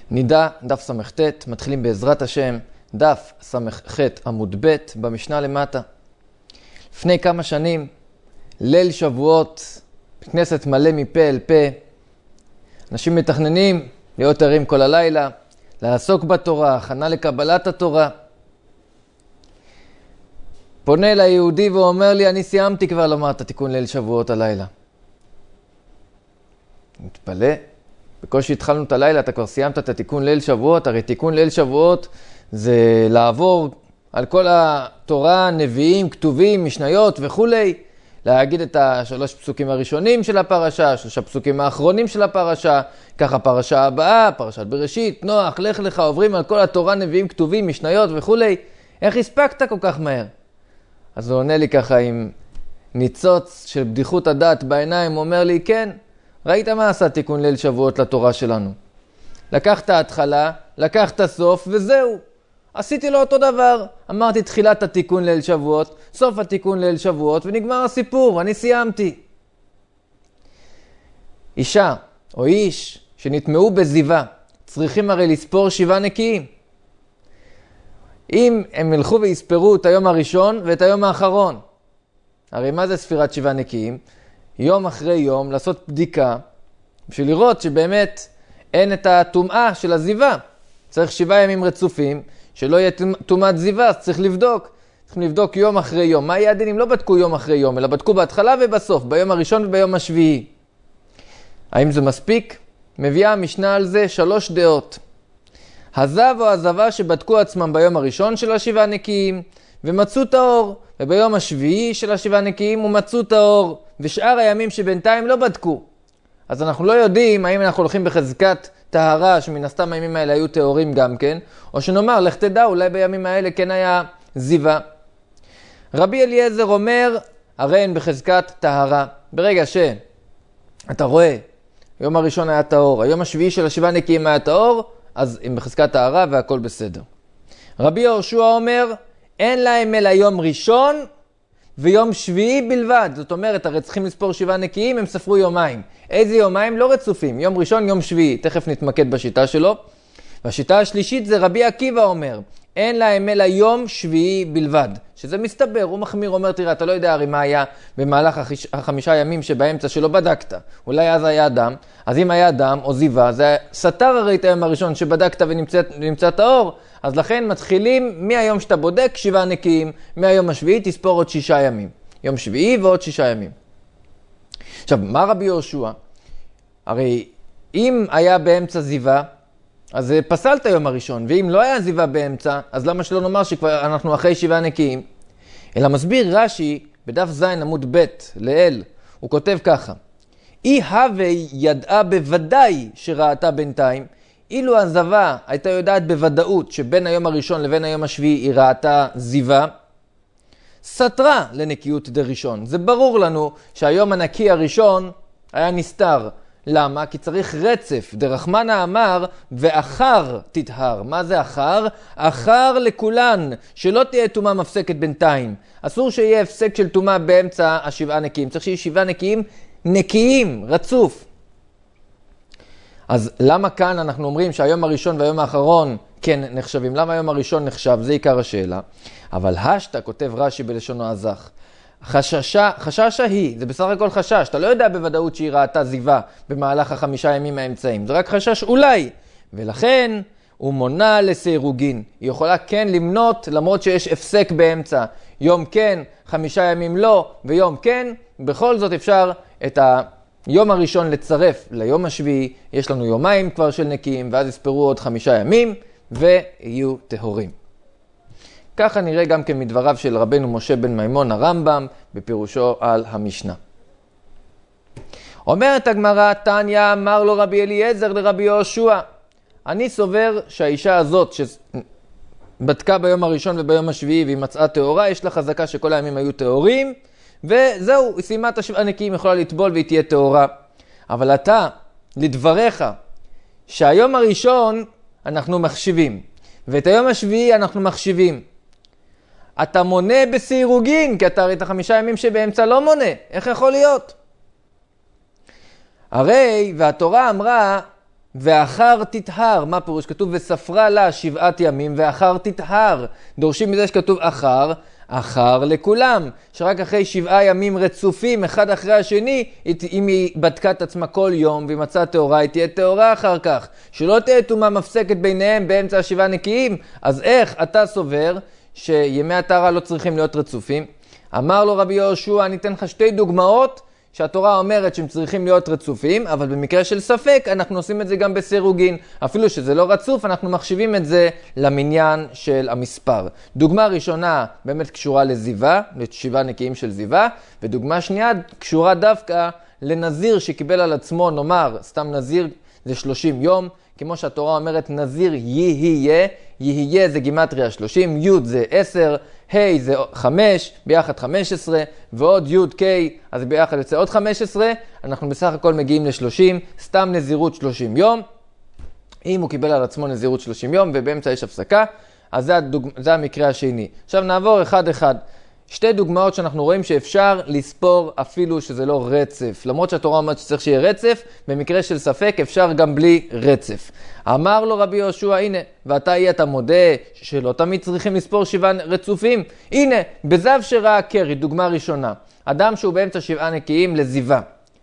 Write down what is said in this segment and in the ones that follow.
נידה, דף סמכת, מתחילים בעזרת השם, דף סמכ עמוד ב' במשנה למטה. לפני כמה שנים, ליל שבועות, כנסת מלא מפה אל פה, אנשים מתכננים להיות ערים כל הלילה, לעסוק בתורה, הכנה לקבלת התורה. פונה אל היהודי ואומר לי, אני סיימתי כבר לומר את התיקון ליל שבועות הלילה. מתפלא, בקושי התחלנו את הלילה, אתה כבר סיימת את התיקון ליל שבועות, הרי תיקון ליל שבועות זה לעבור על כל התורה, נביאים, כתובים, משניות וכו', להגיד את השלוש פסוקים הראשונים של הפרשה, שלושה פסוקים האחרונים של הפרשה, ככה פרשה הבאה, פרשת בראשית, נוח, לך לך, עוברים על כל התורה, נביאים, כתובים, משניות וכו'. איך הספקת כל כך מהר? אז הוא עונה לי ככה עם ניצוץ של בדיחות הדעת בעיניים, הוא אומר לי, כן, ראית מה עשה תיקון ליל שבועות לתורה שלנו? לקח את ההתחלה, לקח את הסוף וזהו. עשיתי לו אותו דבר. אמרתי תחילת התיקון ליל שבועות, סוף התיקון ליל שבועות ונגמר הסיפור, אני סיימתי. אישה או איש שנטמעו בזיווה צריכים הרי לספור 7 נקיים. אם הם ילכו ויספרו את היום הראשון ואת היום האחרון, הרי מה זה ספירת 7 נקיים? יום אחרי יום לעשות בדיקה בשביל לראות שבאמת אין את הטומאה של הזיווה. צריך 7 ימים רצופים שלא יהיה טומאת זיווה, אז צריך לבדוק. צריכים לבדוק יום אחרי יום. מה יהיה הדין אם לא בדקו יום אחרי יום, אלא בדקו בהתחלה ובסוף, ביום הראשון וביום השביעי? האם זה מספיק? מביאה המשנה על זה 3 דעות. הזב או הזבה שבדקו עצמם ביום הראשון של 7 נקיים ומצאו את האור, וביום השביעי של 7 נקיים ומצאו את האור, ושאר הימים שבינתיים לא בדקו. אז אנחנו לא יודעים האם אנחנו הולכים בחזקת טהרה, שמן הסתם הימים האלה היו טהורים גם כן, או שנאמר, לך תדע, אולי בימים האלה כן היה זיווה. רבי אליעזר אומר, הרי אין בחזקת טהרה. ברגע שאתה רואה, היום הראשון היה טהור, היום השביעי של 7 נקיים היה טהור, אז הם בחזקת טהרה והכל בסדר. רבי יהושע אומר, אין להם אלא יום ראשון ויום שביעי בלבד. זאת אומרת, הרי צריכים לספור 7 נקיים, הם ספרו יומיים. איזה יומיים? לא רצופים. יום ראשון, יום שביעי. תכף נתמקד בשיטה שלו. והשיטה השלישית זה רבי עקיבא אומר, אין להם אלא יום שביעי בלבד. שזה מסתבר, הוא מחמיר, אומר, תראה, אתה לא יודע הרי מה היה במהלך 5 ימים שבאמצע שלא בדקת. אולי אז היה דם, אז אם היה דם או זיווה, זה סתר הרי את היום הראשון שבדקת ונמצא את האור, אז לכן מתחילים מהיום שאתה בודק 7 נקיים, מהיום השביעי תספור עוד 6 ימים. יום שביעי ועוד 6 ימים. עכשיו, מה רבי יהושע? הרי אם היה באמצע זיווה, אז פסל את היום הראשון, ואם לא היה זיווה באמצע, אז למה שלא נאמר שכבר אנחנו אחרי 7 נקיים? אלא מסביר רש"י בדף ז' עמוד ב' לאל, הוא כותב ככה, אי הווה ידעה בוודאי שראתה בינתיים, אילו הזווה הייתה יודעת בוודאות שבין היום הראשון לבין היום השביעי היא ראתה זיווה, סתרה לנקיות דראשון. זה ברור לנו שהיום הנקי הראשון היה נסתר. למה? כי צריך רצף. דרחמנה אמר, ואחר תטהר. מה זה אחר? אחר לכולן, שלא תהיה טומאה מפסקת בינתיים. אסור שיהיה הפסק של טומאה באמצע 7 נקיים. צריך שיהיה 7 נקיים נקיים, רצוף. אז למה כאן אנחנו אומרים שהיום הראשון והיום האחרון כן נחשבים? למה היום הראשון נחשב? זה עיקר השאלה. אבל השתא כותב רש"י בלשונו הזך. חששה היא, זה בסך הכל חשש, אתה לא יודע בוודאות שהיא ראתה זיווה במהלך 5 ימים האמצעים, זה רק חשש אולי, ולכן הוא מונה לסירוגין, היא יכולה כן למנות למרות שיש הפסק באמצע, יום כן, 5 ימים לא, ויום כן, בכל זאת אפשר את היום הראשון לצרף ליום השביעי, יש לנו יומיים כבר של נקיים, ואז יספרו עוד 5 ימים, ויהיו טהורים. ככה נראה גם כן מדבריו של רבנו משה בן מימון הרמב"ם בפירושו על המשנה. אומרת הגמרא, תניא אמר לו רבי אליעזר לרבי יהושע, אני סובר שהאישה הזאת שבדקה ביום הראשון וביום השביעי והיא מצאה טהורה, יש לה חזקה שכל הימים היו טהורים, וזהו, היא סיימה את 7 נקיים, יכולה לטבול והיא תהיה טהורה. אבל אתה, לדבריך, שהיום הראשון אנחנו מחשיבים, ואת היום השביעי אנחנו מחשיבים. אתה מונה בסירוגין, כי אתה הרי את 5 ימים שבאמצע לא מונה. איך יכול להיות? הרי, והתורה אמרה, ואחר תטהר. מה פירוש? כתוב וספרה לה 7 ימים ואחר תטהר. דורשים מזה שכתוב אחר לכולם, שרק אחרי 7 ימים רצופים אחד אחרי השני, אם היא בדקה את עצמה כל יום והיא מצאה טהורה, היא תהיה טהורה אחר כך, שלא תהיה טומאה מפסקת ביניהם באמצע 7 נקיים. אז איך אתה סובר שימי הטהרה לא צריכים להיות רצופים? אמר לו רבי יהושע, אני אתן לך 2 דוגמאות שהתורה אומרת שהם צריכים להיות רצופים, אבל במקרה של ספק אנחנו עושים את זה גם בסירוגין. אפילו שזה לא רצוף, אנחנו מחשיבים את זה למניין של המספר. דוגמה ראשונה באמת קשורה לזיווה, ל7 נקיים של זיווה, ודוגמה שנייה קשורה דווקא לנזיר שקיבל על עצמו, נאמר, סתם נזיר זה 30 יום, כמו שהתורה אומרת נזיר יהיה, יהיה זה גימטריה 30, י' זה 10, ה' זה 5, ביחד 15, ועוד י' ק', אז ביחד יוצא עוד 15, אנחנו בסך הכל מגיעים ל-30, סתם נזירות 30 יום. אם הוא קיבל על עצמו נזירות 30 יום ובאמצע יש הפסקה, אז זה המקרה השני. עכשיו נעבור אחד אחד. 2 דוגמאות שאנחנו רואים שאפשר לספור אפילו שזה לא רצף. למרות שהתורה אומרת שצריך שיהיה רצף, במקרה של ספק אפשר גם בלי רצף. אמר לו רבי יהושע, הנה, ואתה אתה מודה שלא תמיד צריכים לספור 7 רצופים. הנה, בזב שראה קרי, דוגמה ראשונה. אדם שהוא באמצע 7 נקיים לזיווה.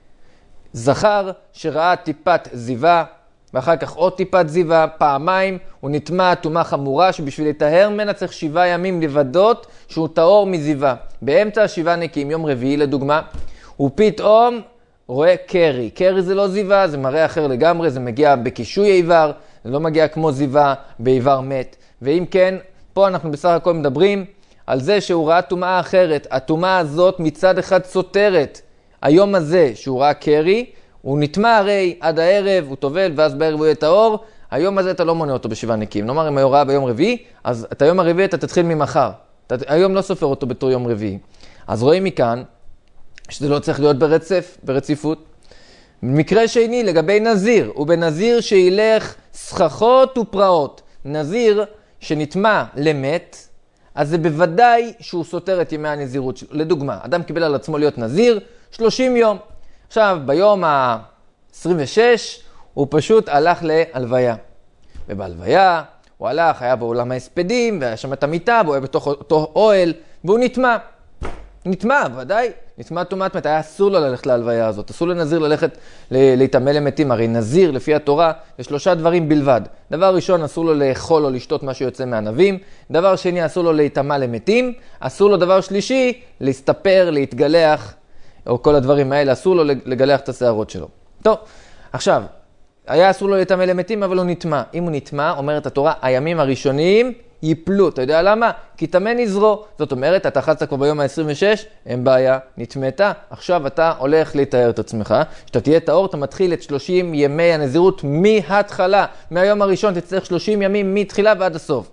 זכר שראה טיפת זיווה, ואחר כך עוד טיפת זיווה, פעמיים, הוא נטמע טומאה חמורה שבשביל לטהר ממנה צריך 7 ימים לבדות שהוא טהור מזיווה. באמצע 7 נקיים, יום רביעי לדוגמה, הוא פתאום רואה קרי. קרי זה לא זיווה, זה מראה אחר לגמרי, זה מגיע בקישוי איבר, זה לא מגיע כמו זיווה באיבר מת. ואם כן, פה אנחנו בסך הכל מדברים על זה שהוא ראה טומאה אחרת. הטומאה הזאת מצד אחד סותרת. היום הזה שהוא ראה קרי, הוא נטמע הרי עד הערב, הוא טובל, ואז בערב הוא יהיה טהור. היום הזה אתה לא מונה אותו ב7 נקיים. נאמר, אם הוא ראה ביום רביעי, אז את היום הרביעי אתה תתחיל ממחר. היום לא סופר אותו בתור יום רביעי. אז רואים מכאן שזה לא צריך להיות ברציפות. מקרה שני, לגבי נזיר, הוא בנזיר שילך סככות ופרעות. נזיר שנטמע למת, אז זה בוודאי שהוא סותר את ימי הנזירות שלו. לדוגמה, אדם קיבל על עצמו להיות נזיר 30 יום. עכשיו, ביום ה-26 הוא פשוט הלך להלוויה. ובהלוויה הוא הלך, היה באולם ההספדים, והיה שם את המיטה, והוא היה בתוך אותו אוהל, והוא נטמע. נטמע, ודאי. נטמע טומאת מת. היה אסור לו ללכת להלוויה הזאת. אסור לנזיר ללכת להתאמן למתים. הרי נזיר, לפי התורה, יש 3 דברים בלבד. דבר ראשון, אסור לו לאכול או לשתות מה שיוצא מענבים. דבר שני, אסור לו להתאמן למתים. אסור לו דבר שלישי, להסתפר, להתגלח, או כל הדברים האלה, אסור לו לגלח את השערות שלו. טוב, עכשיו, היה אסור לו להתאמן למתים, אבל הוא נטמע. אם הוא נטמע, אומרת התורה, הימים הראשונים ייפלו. אתה יודע למה? כי טמא נזרו. זאת אומרת, אתה חצת כבר ביום ה-26, אין בעיה, נטמאת. עכשיו אתה הולך להתאר את עצמך. כשאתה תהיה טהור, אתה מתחיל את 30 ימי הנזירות מההתחלה. מהיום הראשון תצטרך 30 ימים מתחילה ועד הסוף.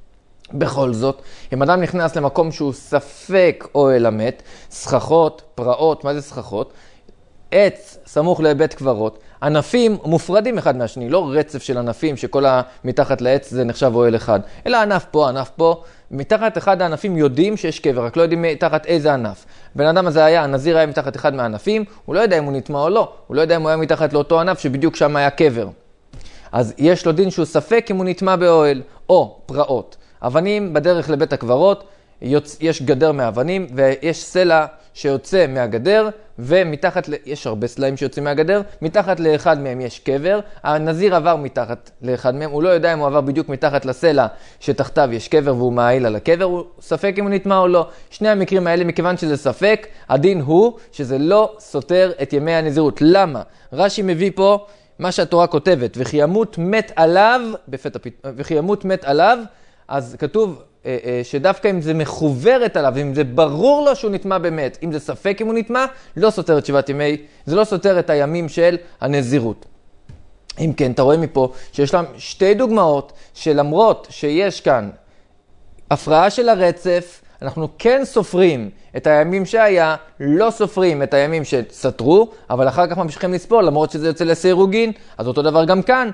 בכל זאת, אם אדם נכנס למקום שהוא ספק אוהל המת, סככות, פרעות, מה זה סככות? עץ סמוך לבית קברות, ענפים מופרדים אחד מהשני, לא רצף של ענפים שכל מתחת לעץ זה נחשב אוהל אחד, אלא ענף פה, ענף פה, מתחת אחד הענפים יודעים שיש קבר, רק לא יודעים מתחת איזה ענף. בן אדם הזה היה, הנזיר היה מתחת אחד מהענפים, הוא לא יודע אם הוא נטמע או לא, הוא לא יודע אם הוא היה מתחת לאותו ענף שבדיוק שם היה קבר. אז יש לו דין שהוא ספק אם הוא נטמע באוהל, או פרעות. אבנים בדרך לבית הקברות, יש גדר מאבנים ויש סלע שיוצא מהגדר, ומתחת, יש הרבה סלעים שיוצאים מהגדר, מתחת לאחד מהם יש קבר, הנזיר עבר מתחת לאחד מהם, הוא לא יודע אם הוא עבר בדיוק מתחת לסלע שתחתיו יש קבר והוא מעיל על הקבר, הוא ספק אם הוא נטמע או לא. שני המקרים האלה, מכיוון שזה ספק, הדין הוא שזה לא סותר את ימי הנזירות. למה? רש"י מביא פה מה שהתורה כותבת, וכי ימות מת עליו, וכי ימות מת עליו, אז כתוב שדווקא אם זה מחוברת עליו, אם זה ברור לו שהוא נטמע באמת, אם זה ספק אם הוא נטמע, לא סותר את 7 ימי, זה לא סותר את הימים של הנזירות. אם כן, אתה רואה מפה שיש להם 2 דוגמאות שלמרות שיש כאן הפרעה של הרצף, אנחנו כן סופרים את הימים שהיה, לא סופרים את הימים שסתרו, אבל אחר כך ממשיכים לספור, למרות שזה יוצא לסירוגין, אז אותו דבר גם כאן.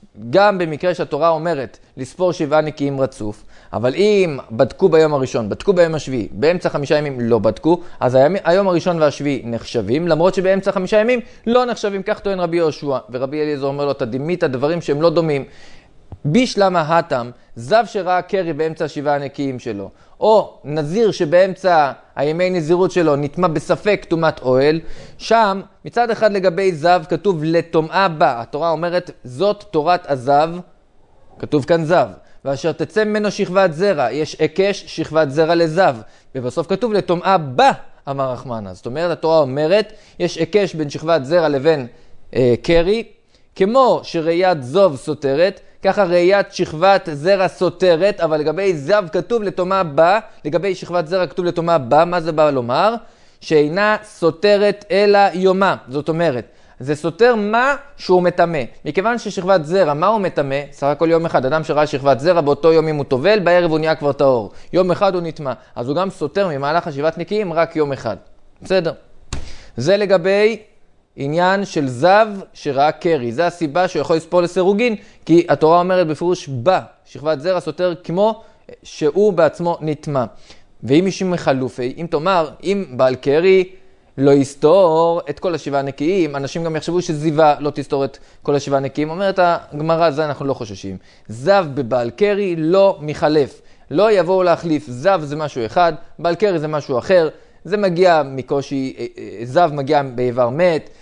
גם במקרה שהתורה אומרת לספור 7 נקיים רצוף, אבל אם בדקו ביום הראשון, בדקו ביום השביעי, באמצע 5 ימים לא בדקו, אז היום הראשון והשביעי נחשבים, למרות שבאמצע 5 ימים לא נחשבים, כך טוען רבי יהושע. ורבי אליעזר אומר לו, תדימית הדברים שהם לא דומים. בישלמה התם, זב שראה קרי באמצע 7 הנקיים שלו, או נזיר שבאמצע הימי נזירות שלו נטמע בספק טומאת אוהל, שם מצד אחד לגבי זב כתוב לטומאה בה, התורה אומרת זאת תורת הזב, כתוב כאן זב, ואשר תצא ממנו שכבת זרע, יש הקש שכבת זרע לזב, ובסוף כתוב לטומאה בה, אמר רחמנה. זאת אומרת, התורה אומרת, יש הקש בין שכבת זרע לבין קרי, כמו שראיית זוב סותרת, ככה ראיית שכבת זרע סותרת, אבל לגבי זב כתוב לטומאה בה, לגבי שכבת זרע כתוב לטומאה בה. מה זה בא לומר? שאינה סותרת אלא יומה. זאת אומרת, זה סותר מה שהוא מטמא. מכיוון ששכבת זרע, מה הוא מטמא? סך הכל יום אחד. אדם שראה שכבת זרע, באותו יום אם הוא טובל, בערב הוא נהיה כבר טהור. יום אחד הוא נטמא. אז הוא גם סותר ממהלך השבעת נקיים רק יום אחד. בסדר. זה לגבי עניין של זב שראה קרי. זה הסיבה שהוא יכול לספור לסירוגין, כי התורה אומרת בפירוש בה, שכבת זרע סותר כמו שהוא בעצמו נטמא. ואם יש מחלופי, אם תאמר, אם בעל קרי לא יסתור את כל 7 הנקיים, אנשים גם יחשבו שזיווה לא תסתור את כל 7 הנקיים. אומרת הגמרא, זה אנחנו לא חוששים. זב בבעל קרי לא מחלף. לא יבואו להחליף. זב זה משהו אחד, בעל קרי זה משהו אחר. זה מגיע מקושי, זב מגיע באיבר מת,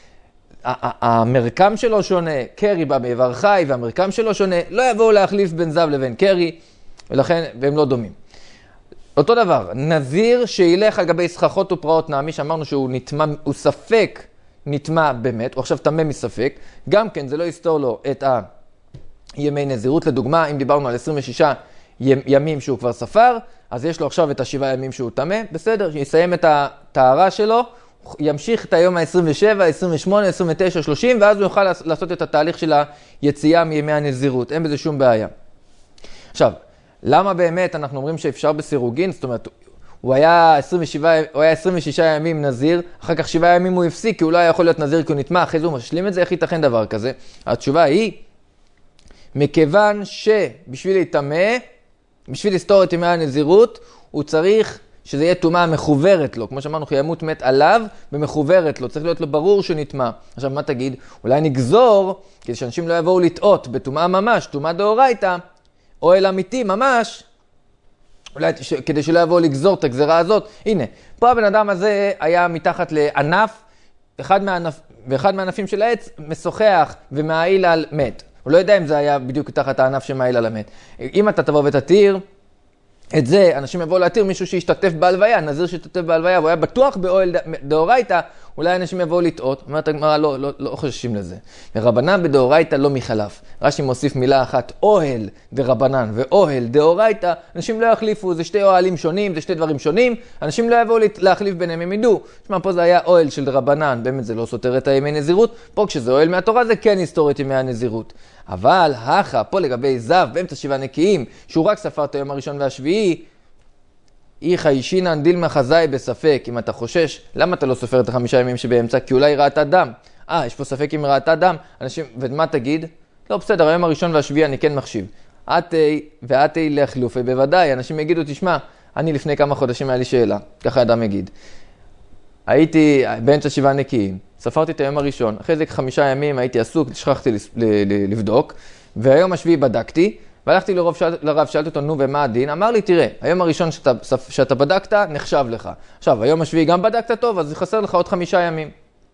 המרקם שלו שונה, קרי בא באיבר חי והמרקם שלו שונה, לא יבואו להחליף בין זב לבין קרי, ולכן, והם לא דומים. אותו דבר, נזיר שילך על גבי סככות ופרעות נעמי, שאמרנו שהוא נטמא, הוא ספק נטמא באמת, הוא עכשיו טמא מספק, גם כן זה לא יסתור לו את הימי נזירות. לדוגמה, אם דיברנו על 26 ימים שהוא כבר ספר, אז יש לו עכשיו את 7 ימים שהוא טמא, בסדר, שיסיים את הטהרה שלו, ימשיך את היום ה-27, 28, 29, 30, ואז הוא יוכל לעשות את התהליך של היציאה מימי הנזירות. אין בזה שום בעיה. עכשיו, למה באמת אנחנו אומרים שאפשר בסירוגין? זאת אומרת, הוא היה 26 ימים נזיר, אחר כך 7 ימים הוא הפסיק, כי הוא לא היה יכול להיות נזיר כי הוא נטמא, אחרי זה הוא משלים את זה, איך ייתכן דבר כזה? התשובה היא, מכיוון שבשביל להתאמה, בשביל לסתור את ימי הנזירות, הוא צריך שזה יהיה טומאה מחוברת לו. כמו שאמרנו, ימות מת עליו ומחוברת לו. צריך להיות לו ברור שנטמא. עכשיו, מה תגיד? אולי נגזור, כדי שאנשים לא יבואו לטעות בטומאה ממש, טומאה דאורייתא, אוהל אמיתי ממש, אולי כדי שלא יבואו לגזור את הגזרה הזאת. הנה, פה הבן אדם הזה היה מתחת לענף, ואחד מהענפים של העץ משוחח ומעיל על מת. הוא לא יודע אם זה היה בדיוק תחת הענף שמעיל על המת. אם אתה תבוא ותתיר את זה, אנשים יבואו להתיר מישהו שהשתתף בהלוויה, נזיר שהשתתף בהלוויה, והוא היה בטוח באוהל דאורייתא, אולי אנשים יבואו לטעות. אומרת הגמרא, לא חוששים לזה. ורבנן בדאורייתא לא מחלף. רש"י מוסיף מילה אחת, אוהל דרבנן ואוהל דאורייתא, אנשים לא יחליפו, זה שתי אוהלים שונים, זה שתי דברים שונים, אנשים לא יבואו להחליף ביניהם, הם ידעו. תשמע, פה זה היה אוהל של דרבנן, באמת זה לא סותר את הימי נזירות, פה כשזה אוהל מהתורה זה כן יסתור את ימי הנזירות. אבל פה לגבי זב, באמצע 7 נקיים, שהוא רק ספר את היום הראשון והשביעי, איכה אישינן דילמה חזאי בספק. אם אתה חושש, למה אתה לא סופר את 5 ימים שבאמצע? כי אולי ראתה דם. יש פה ספק אם ראתה דם. אנשים, ומה תגיד? לא, בסדר, היום הראשון והשביעי אני כן מחשיב. ואתי לחלופי, בוודאי. אנשים יגידו, תשמע, אני לפני כמה חודשים היה לי שאלה. ככה אדם יגיד. הייתי באמצע 7 נקיים, ספרתי את היום הראשון. אחרי זה 5 ימים הייתי עסוק, שכחתי לבדוק. והיום השביעי בדקתי. והלכתי לרב, שאלתי אותו, נו, ומה הדין? אמר לי, תראה, היום הראשון שאתה בדקת, נחשב לך. עכשיו, היום השביעי גם בדקת טוב, אז חסר לך עוד 5 ימים.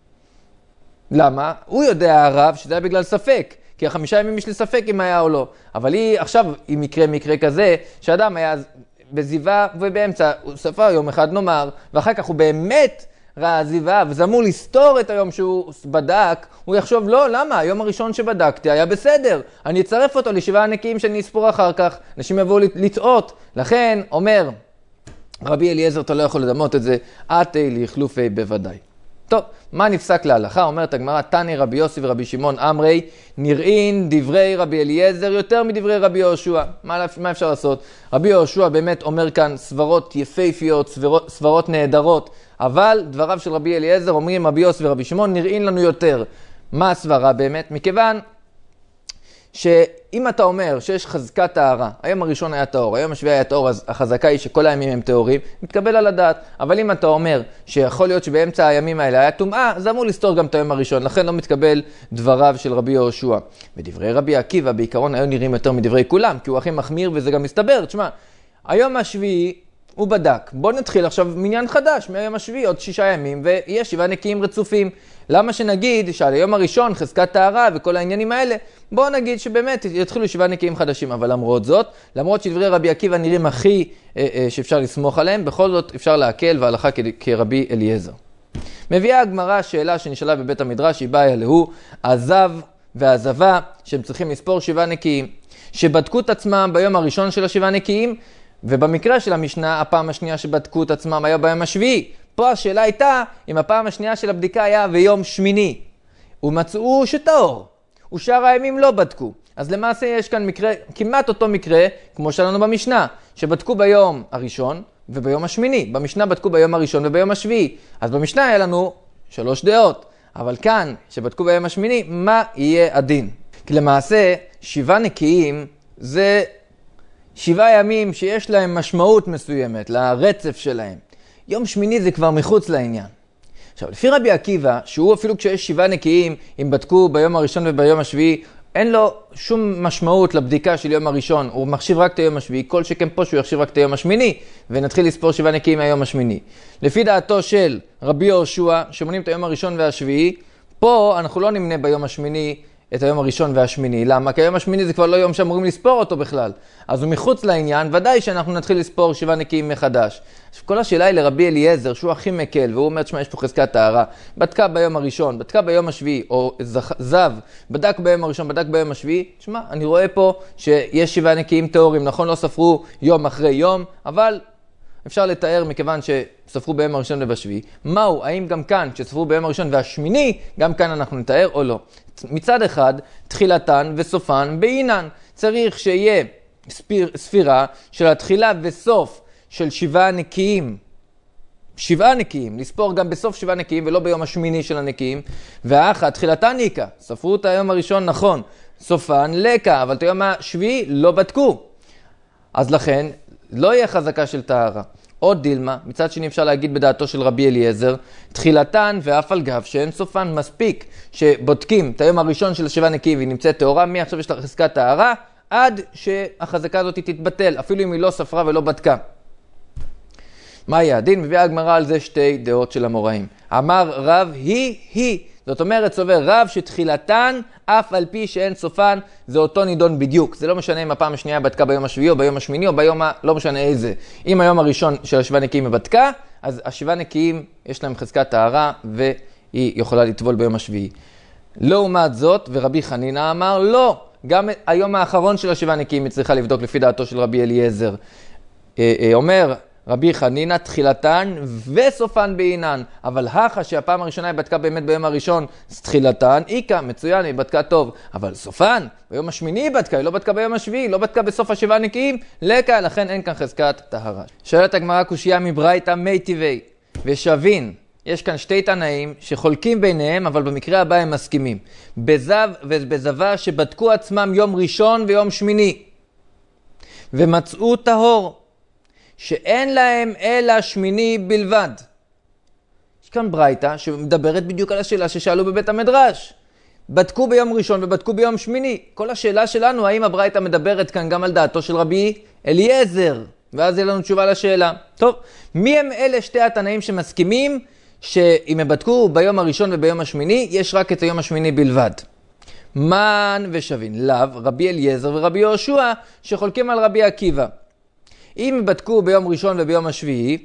למה? הוא יודע הרב שזה היה בגלל ספק, כי 5 ימים יש לי ספק אם היה או לא. אבל עכשיו, אם מקרה כזה, שאדם היה בזיווה ובאמצע, הוא ספר יום אחד נאמר, ואחר כך הוא באמת ראה זיווה, וזה אמור לסתור את היום שהוא בדק, הוא יחשוב, לא, למה? היום הראשון שבדקתי היה בסדר. אני אצרף אותו ל7 הנקיים שאני אספור אחר כך. אנשים יבואו לטעות. לכן, אומר, רבי אליעזר, אתה לא יכול לדמות את זה, אתי לחלופי בוודאי. טוב, מה נפסק להלכה? אומרת הגמרא, תני רבי יוסי ורבי שמעון אמרי, נראים דברי רבי אליעזר יותר מדברי רבי יהושע. מה אפשר לעשות? רבי יהושע באמת אומר כאן סברות יפהפיות, סברות נהדרות, אבל דבריו של רבי אליעזר אומרים רבי יוסי ורבי שמעון נראים לנו יותר. מה הסברה באמת? מכיוון שאם אתה אומר שיש חזקת טהרה, היום הראשון היה טהור, היום השביעי היה טהור, אז החזקה היא שכל הימים הם טהורים, מתקבל על הדעת. אבל אם אתה אומר שיכול להיות שבאמצע הימים האלה היה טומאה, זה אמור לסתור גם את היום הראשון, לכן לא מתקבל דבריו של רבי יהושע. ודברי רבי עקיבא בעיקרון היו נראים יותר מדברי כולם, כי הוא הכי מחמיר וזה גם מסתבר. תשמע, היום השביעי הוא בדק. בוא נתחיל עכשיו מניין חדש, מהיום השביעי עוד 6 ימים, ויש 7 נקיים רצופים. למה שנגיד שעל היום הראשון חזקת טהרה וכל העניינים האלה, בוא נגיד שבאמת יתחילו 7 נקיים חדשים, אבל למרות זאת, למרות שדברי רבי עקיבא נראים הכי שאפשר לסמוך עליהם, בכל זאת אפשר להקל והלכה כרבי אליעזר. מביאה הגמרא שאלה שנשאלה בבית המדרש, היא באה אלוהו, עזב ועזבה, שהם צריכים לספור 7 נקיים, שבדקו את עצמם ביום הראשון של 7 נקיים, ובמקרה של המשנה, הפעם השנייה שבדקו את עצמם היה ביום השביעי. פה השאלה הייתה, אם הפעם השנייה של הבדיקה היה ביום שמיני, ומצאו שטהור, ושאר הימים לא בדקו. אז למעשה יש כאן מקרה, כמעט אותו מקרה, כמו שלנו במשנה, שבדקו ביום הראשון וביום השמיני. במשנה בדקו ביום הראשון וביום השביעי. אז במשנה היה לנו 3 דעות. אבל כאן, שבדקו ביום השמיני, מה יהיה הדין? כי למעשה, 7 נקיים זה 7 ימים שיש להם משמעות מסוימת, לרצף שלהם. יום שמיני זה כבר מחוץ לעניין. עכשיו, לפי רבי עקיבא, שהוא אפילו כשיש 7 נקיים, אם בדקו ביום הראשון וביום השביעי, אין לו שום משמעות לבדיקה של יום הראשון, הוא מחשיב רק את היום השביעי, כל שכן פה שהוא יחשיב רק את היום השמיני, ונתחיל לספור 7 נקיים מהיום השמיני. לפי דעתו של רבי יהושע, שמונים את היום הראשון והשביעי, פה אנחנו לא נמנה ביום השמיני את היום הראשון והשמיני. למה? כי היום השמיני זה כבר לא יום שאמורים לספור אותו בכלל. אז הוא מחוץ לעניין, ודאי שאנחנו נתחיל לספור 7 נקיים מחדש. כל השאלה היא לרבי אליעזר, שהוא הכי מקל, והוא אומר, תשמע, יש פה חזקת טהרה. בדקה ביום הראשון, בדקה ביום השביעי, או זב, בדק ביום הראשון, בדק ביום השביעי. תשמע, אני רואה פה שיש 7 נקיים טהורים, נכון, לא ספרו יום אחרי יום, אבל אפשר לתאר מכיוון שספרו ביום הראשון ובשביעי. מהו? האם גם כאן, שספרו ביום הראשון והשמיני, גם כאן אנחנו נתאר או לא? מצד אחד, תחילתן וסופן בעינן. צריך שיהיה ספירה של התחילה וסוף של 7 נקיים. 7 נקיים, לספור גם בסוף 7 נקיים ולא ביום השמיני של הנקיים. והאחת, תחילתן ניקה. ספרו את היום הראשון נכון. סופן לקה, אבל את היום השביעי לא בדקו. אז לכן, לא יהיה חזקה של טהרה. עוד דילמה, מצד שני אפשר להגיד בדעתו של רבי אליעזר, תחילתן ואף על גב שאין סופן. מספיק שבודקים את היום הראשון של 7 נקיים והיא נמצאת טהורה, מי עכשיו יש לה חזקת טהרה, עד שהחזקה הזאת תתבטל, אפילו אם היא לא ספרה ולא בדקה. מה יהיה הדין? מביאה הגמרא על זה 2 דעות של המוראים. אמר רב היא. זאת אומרת, סובר רב שתחילתן, אף על פי שאין סופן, זה אותו נידון בדיוק. זה לא משנה אם הפעם השנייה בדקה ביום השביעי או ביום השמיני או ביום לא משנה איזה. אם היום הראשון של 7 נקיים בדקה, אז 7 נקיים יש להם חזקת טהרה והיא יכולה לטבול ביום השביעי. לעומת זאת, ורבי חנינא אמר לא, גם היום האחרון של 7 נקיים היא צריכה לבדוק לפי דעתו של רבי אליעזר. אומר רבי חנינא, תחילתן וסופן בעינן, אבל הכה שהפעם הראשונה היא בדקה באמת ביום הראשון, תחילתן איקה, מצוין, היא בדקה טוב, אבל סופן, ביום השמיני היא בדקה, היא לא בדקה ביום השביעי, לא בדקה בסוף 7 נקיים, לקה, לכן אין כאן חזקת טהרה. שואלת הגמרא קושיה מברייתא מי טבעי, ושבין, יש כאן 2 תנאים שחולקים ביניהם, אבל במקרה הבא הם מסכימים. בזב ובזבה שבדקו עצמם יום ראשון ויום שמיני, ומצאו טהור, שאין להם אלא שמיני בלבד. יש כאן ברייתא שמדברת בדיוק על השאלה ששאלו בבית המדרש. בדקו ביום ראשון ובדקו ביום שמיני. כל השאלה שלנו, האם הברייתא מדברת כאן גם על דעתו של רבי אליעזר? ואז יהיה לנו תשובה לשאלה. טוב, מי הם אלה 2 התנאים שמסכימים שאם הם בדקו ביום הראשון וביום השמיני, יש רק את היום השמיני בלבד? מן ושבין. לאו, רבי אליעזר ורבי יהושע שחולקים על רבי עקיבא. אם בדקו ביום ראשון וביום השביעי,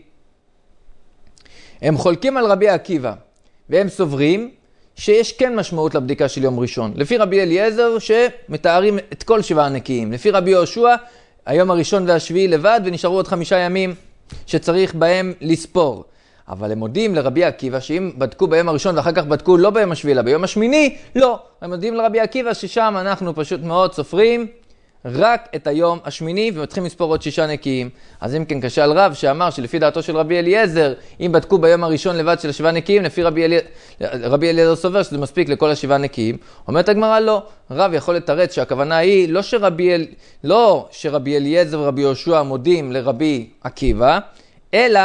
הם חולקים על רבי עקיבא, והם סוברים שיש כן משמעות לבדיקה של יום ראשון. לפי רבי אליעזר שמתארים את כל 7 הנקיים. לפי רבי יהושע, היום הראשון והשביעי לבד, ונשארו עוד 5 ימים שצריך בהם לספור. אבל הם מודים לרבי עקיבא שאם בדקו ביום הראשון ואחר כך בדקו לא ביום השביעי אלא ביום השמיני, לא. הם מודים לרבי עקיבא ששם אנחנו פשוט מאוד סופרים רק את היום השמיני ומתחילים לספור עוד 6 נקיים. אז אם כן קשה על רב שאמר שלפי דעתו של רבי אליעזר, אם בדקו ביום הראשון לבד של 7 נקיים, לפי רבי אליעזר סובר שזה מספיק לכל 7 נקיים. אומרת הגמרא לא, רב יכול לתרץ שהכוונה היא לא שרבי אליעזר ורבי יהושע מודים לרבי עקיבא, אלא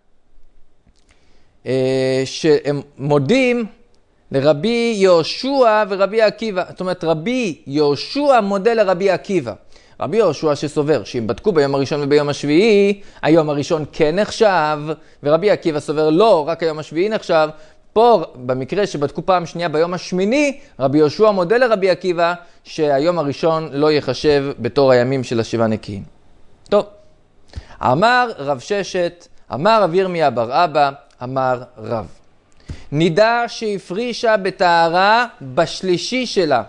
שהם מודים לרבי יהושע ורבי עקיבא. זאת אומרת, רבי יהושע מודה לרבי עקיבא. רבי יהושע שסובר שאם בדקו ביום הראשון וביום השביעי, היום הראשון כן נחשב, ורבי עקיבא סובר לא, רק היום השביעי נחשב. פה, במקרה שבדקו פעם שנייה ביום השמיני, רבי יהושע מודה לרבי עקיבא שהיום הראשון לא יחשב בתור הימים של 7 נקיים. טוב, אמר רב ששת, אמר רב ירמיה בר אבא, אמר רב. נידה שהפרישה בטהרה בשלישי שלה.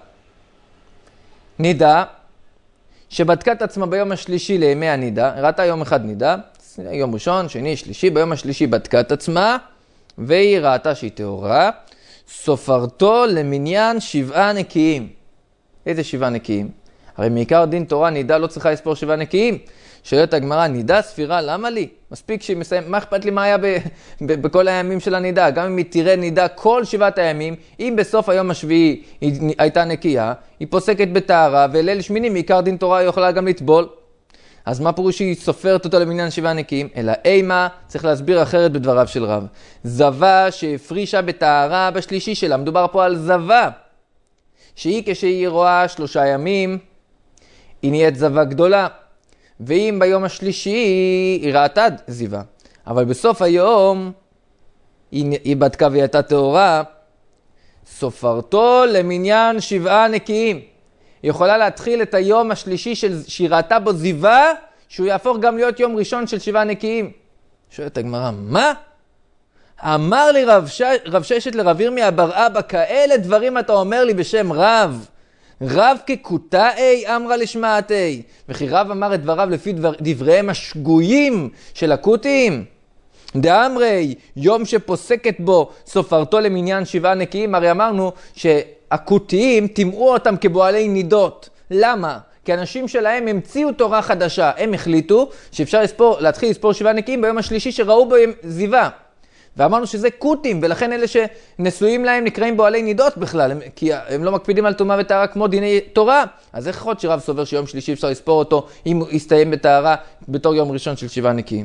נידה שבדקה את עצמה ביום השלישי לימי הנידה, ראתה יום אחד נידה, יום ראשון, שני, שלישי, ביום השלישי בדקה את עצמה, והיא ראתה שהיא טהורה, סופרתו למניין 7 נקיים. איזה 7 נקיים? הרי מעיקר דין תורה נידה לא צריכה לספור 7 נקיים. שואלת הגמרא, נידה ספירה, למה לי? מספיק שהיא מסיים, מה אכפת לי מה היה בכל הימים של הנידה? גם אם היא תראה נידה כל 7 הימים, אם בסוף היום השביעי היא הייתה נקייה, היא פוסקת בטהרה, וליל שמיני מעיקר דין תורה היא יכולה גם לטבול. אז מה פירוש שהיא סופרת אותו למניין 7 נקיים? אלא אימה, צריך להסביר אחרת בדבריו של רב. זווה שהפרישה בטהרה בשלישי שלה. מדובר פה על זווה, שהיא כשהיא רואה 3 ימים, היא נהיית זווה גדולה. ואם ביום השלישי היא ראתה זיווה, אבל בסוף היום היא בדקה והיא הייתה טהורה, סופרתו למניין 7 נקיים. היא יכולה להתחיל את היום השלישי שהיא ראתה בו זיווה, שהוא יהפוך גם להיות יום ראשון של 7 נקיים. שואלת הגמרא, מה? אמר לי רב ששת לרב ירמיה בר אבא, כאלה דברים אתה אומר לי בשם רב. רב כקוטאי אמרה לשמעתי. וכי רב אמר את דבריו לפי דבריהם השגויים של הקוטים. דאמרי, יום שפוסקת בו סופרתו למניין 7 נקיים. הרי אמרנו שהקוטיים תימאו אותם כבועלי נידות. למה? כי אנשים שלהם המציאו תורה חדשה. הם החליטו שאפשר להתחיל לספור 7 נקיים ביום השלישי שראו בו זיווה. ואמרנו שזה קוטים, ולכן אלה שנשואים להם נקראים בועלי נידות בכלל, כי הם לא מקפידים על טומאה וטהרה כמו דיני תורה. אז איך יכול שרב סובר שיום שלישי אפשר לספור אותו אם הוא יסתיים בטהרה בתור יום ראשון של 7 נקיים?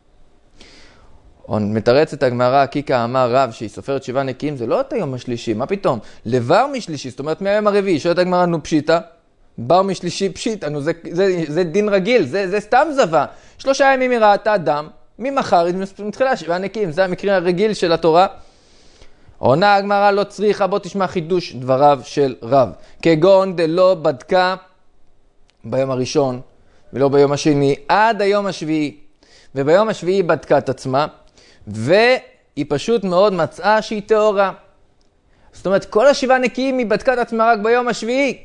מתרץ את הגמרא, קיקה אמר רב שהיא סופרת 7 נקיים, זה לא את היום השלישי, מה פתאום? לבר משלישי, זאת אומרת מהיום הרביעי. שואלת הגמרא, נו פשיטה, בר משלישי פשיטה, נו זה דין רגיל, זה סתם זווה. 3 ימים היא ראתה דם, ממחר היא מתחילה 7 נקיים, זה המקרה הרגיל של התורה. עונה הגמרא, לא צריכה, בוא תשמע חידוש דבריו של רב. כגון דלא בדקה ביום הראשון ולא ביום השני עד היום השביעי, וביום השביעי היא בדקה את עצמה, והיא פשוט מאוד מצאה שהיא טהורה. זאת אומרת, כל 7 נקיים היא בדקה את עצמה רק ביום השביעי.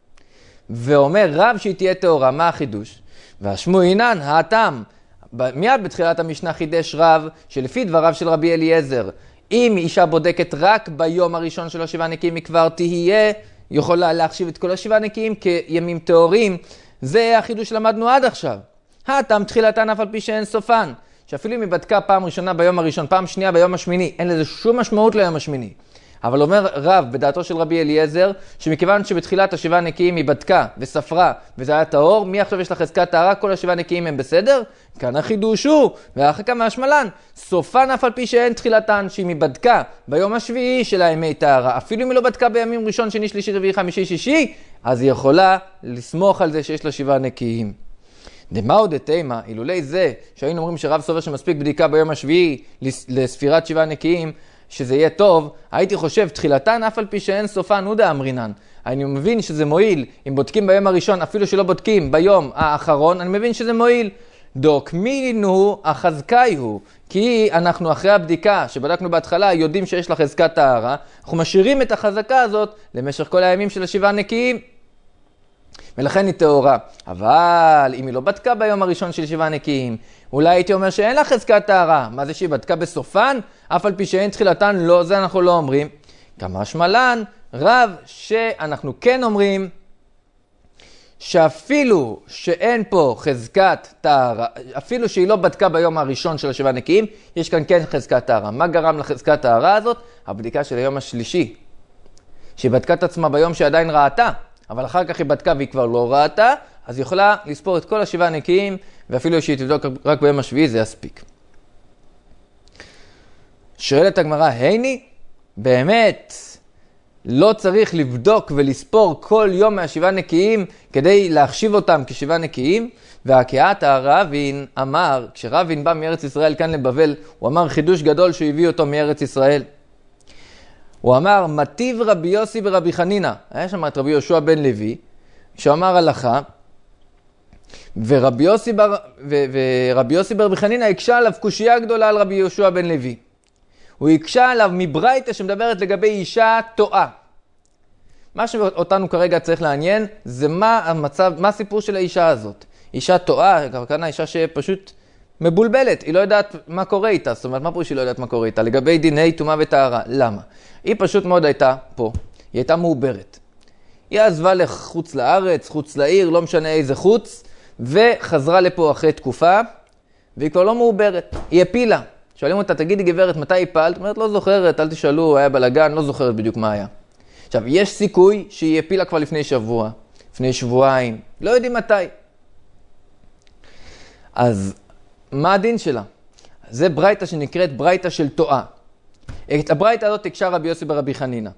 ואומר רב שהיא תהיה טהורה, מה החידוש? והשמו עינן, האטם. מיד בתחילת המשנה חידש רב שלפי דבריו של רבי אליעזר, אם אישה בודקת רק ביום הראשון של 7 נקיים היא כבר תהיה, יכולה להחשיב את כל 7 נקיים כימים טהורים. זה החידוש שלמדנו עד עכשיו. האטם תחילתן אף על פי שאין סופן. שאפילו אם היא בדקה פעם ראשונה ביום הראשון, פעם שנייה ביום השמיני, אין לזה שום משמעות ליום השמיני. אבל אומר רב בדעתו של רבי אליעזר, שמכיוון שבתחילת 7 נקיים היא בדקה וספרה וזה היה טהור, מי עכשיו יש לה חזקת טהרה, כל 7 נקיים הם בסדר? כאן החידוש הוא, והרחקה מהשמלן, סופן אף על פי שאין תחילתן, שאם היא בדקה ביום השביעי של הימי טהרה, אפילו אם היא לא בדקה בימים ראשון, שני, שלישי, רביעי, חמישי, שישי, אז היא יכולה לסמוך על זה שיש לה 7 נקיים. דמאו דתימה, אילולי זה שהיינו אומרים שרב סובר שמספיק בדיקה ביום השביעי לספירת 7 נקיים, שזה יהיה טוב, הייתי חושב תחילתן אף על פי שאין סופן הודה אמרינן. אני מבין שזה מועיל, אם בודקים ביום הראשון, אפילו שלא בודקים ביום האחרון, אני מבין שזה מועיל. דוק מינו החזקאי הוא, כי אנחנו אחרי הבדיקה שבדקנו בהתחלה יודעים שיש לה חזקת טהרה, אנחנו משאירים את החזקה הזאת למשך כל הימים של 7 נקיים. ולכן היא טהורה. אבל אם היא לא בדקה ביום הראשון של 7 נקיים, אולי הייתי אומר שאין לה חזקת טהרה. מה זה שהיא בדקה בסופן? אף על פי שאין תחילתן, לא, זה אנחנו לא אומרים. כמה שמלן, רב שאנחנו כן אומרים שאפילו שאין פה חזקת טהרה, אפילו שהיא לא בדקה ביום הראשון של השבעה נקיים, יש כאן כן חזקת טהרה. מה גרם לחזקת טהרה הזאת? הבדיקה של היום השלישי. שהיא בדקה את עצמה ביום שעדיין ראתה, אבל אחר כך היא בדקה והיא כבר לא ראתה, אז היא יכולה לספור את כל השבעה נקיים, ואפילו שהיא תבדוק רק ביום השביעי זה יספיק. שואלת הגמרא, הייני, באמת לא צריך לבדוק ולספור כל יום מהשבעה נקיים כדי להחשיב אותם כשבעה נקיים? והקהת הרבין אמר, כשרבין בא מארץ ישראל כאן לבבל, הוא אמר חידוש גדול שהוא הביא אותו מארץ ישראל. הוא אמר, מטיב רבי יוסי ברבי חנינה. היה שם את רבי יהושע בן לוי, שאמר הלכה, ורבי יוסי ברבי חנינה הקשה עליו קושייה גדולה על רבי יהושע בן לוי. הוא הקשה עליו מברייתא שמדברת לגבי אישה טועה. מה שאותנו כרגע צריך לעניין, זה מה הסיפור של האישה הזאת. אישה טועה, כאן אישה שפשוט מבולבלת, היא לא יודעת מה קורה איתה. זאת אומרת, מה פה שהיא לא יודעת מה קורה איתה? לגבי דיני טומאה וטהרה. למה? היא פשוט מאוד הייתה פה, היא הייתה מעוברת. היא עזבה לחוץ לארץ, חוץ לעיר, לא משנה איזה חוץ, וחזרה לפה אחרי תקופה, והיא כבר לא מעוברת, היא הפילה. שואלים אותה, תגידי גברת, מתי הפלת? אומרת, לא זוכרת, אל תשאלו, היה בלגן, לא זוכרת בדיוק מה היה. עכשיו, יש סיכוי שהיא הפילה כבר לפני שבוע, לפני שבועיים, לא יודעים מתי. אז מה הדין שלה? זה ברייתא שנקראת ברייתא של טועה. את הברייתא הזאת הקשה רבי יוסי ברבי חנינה.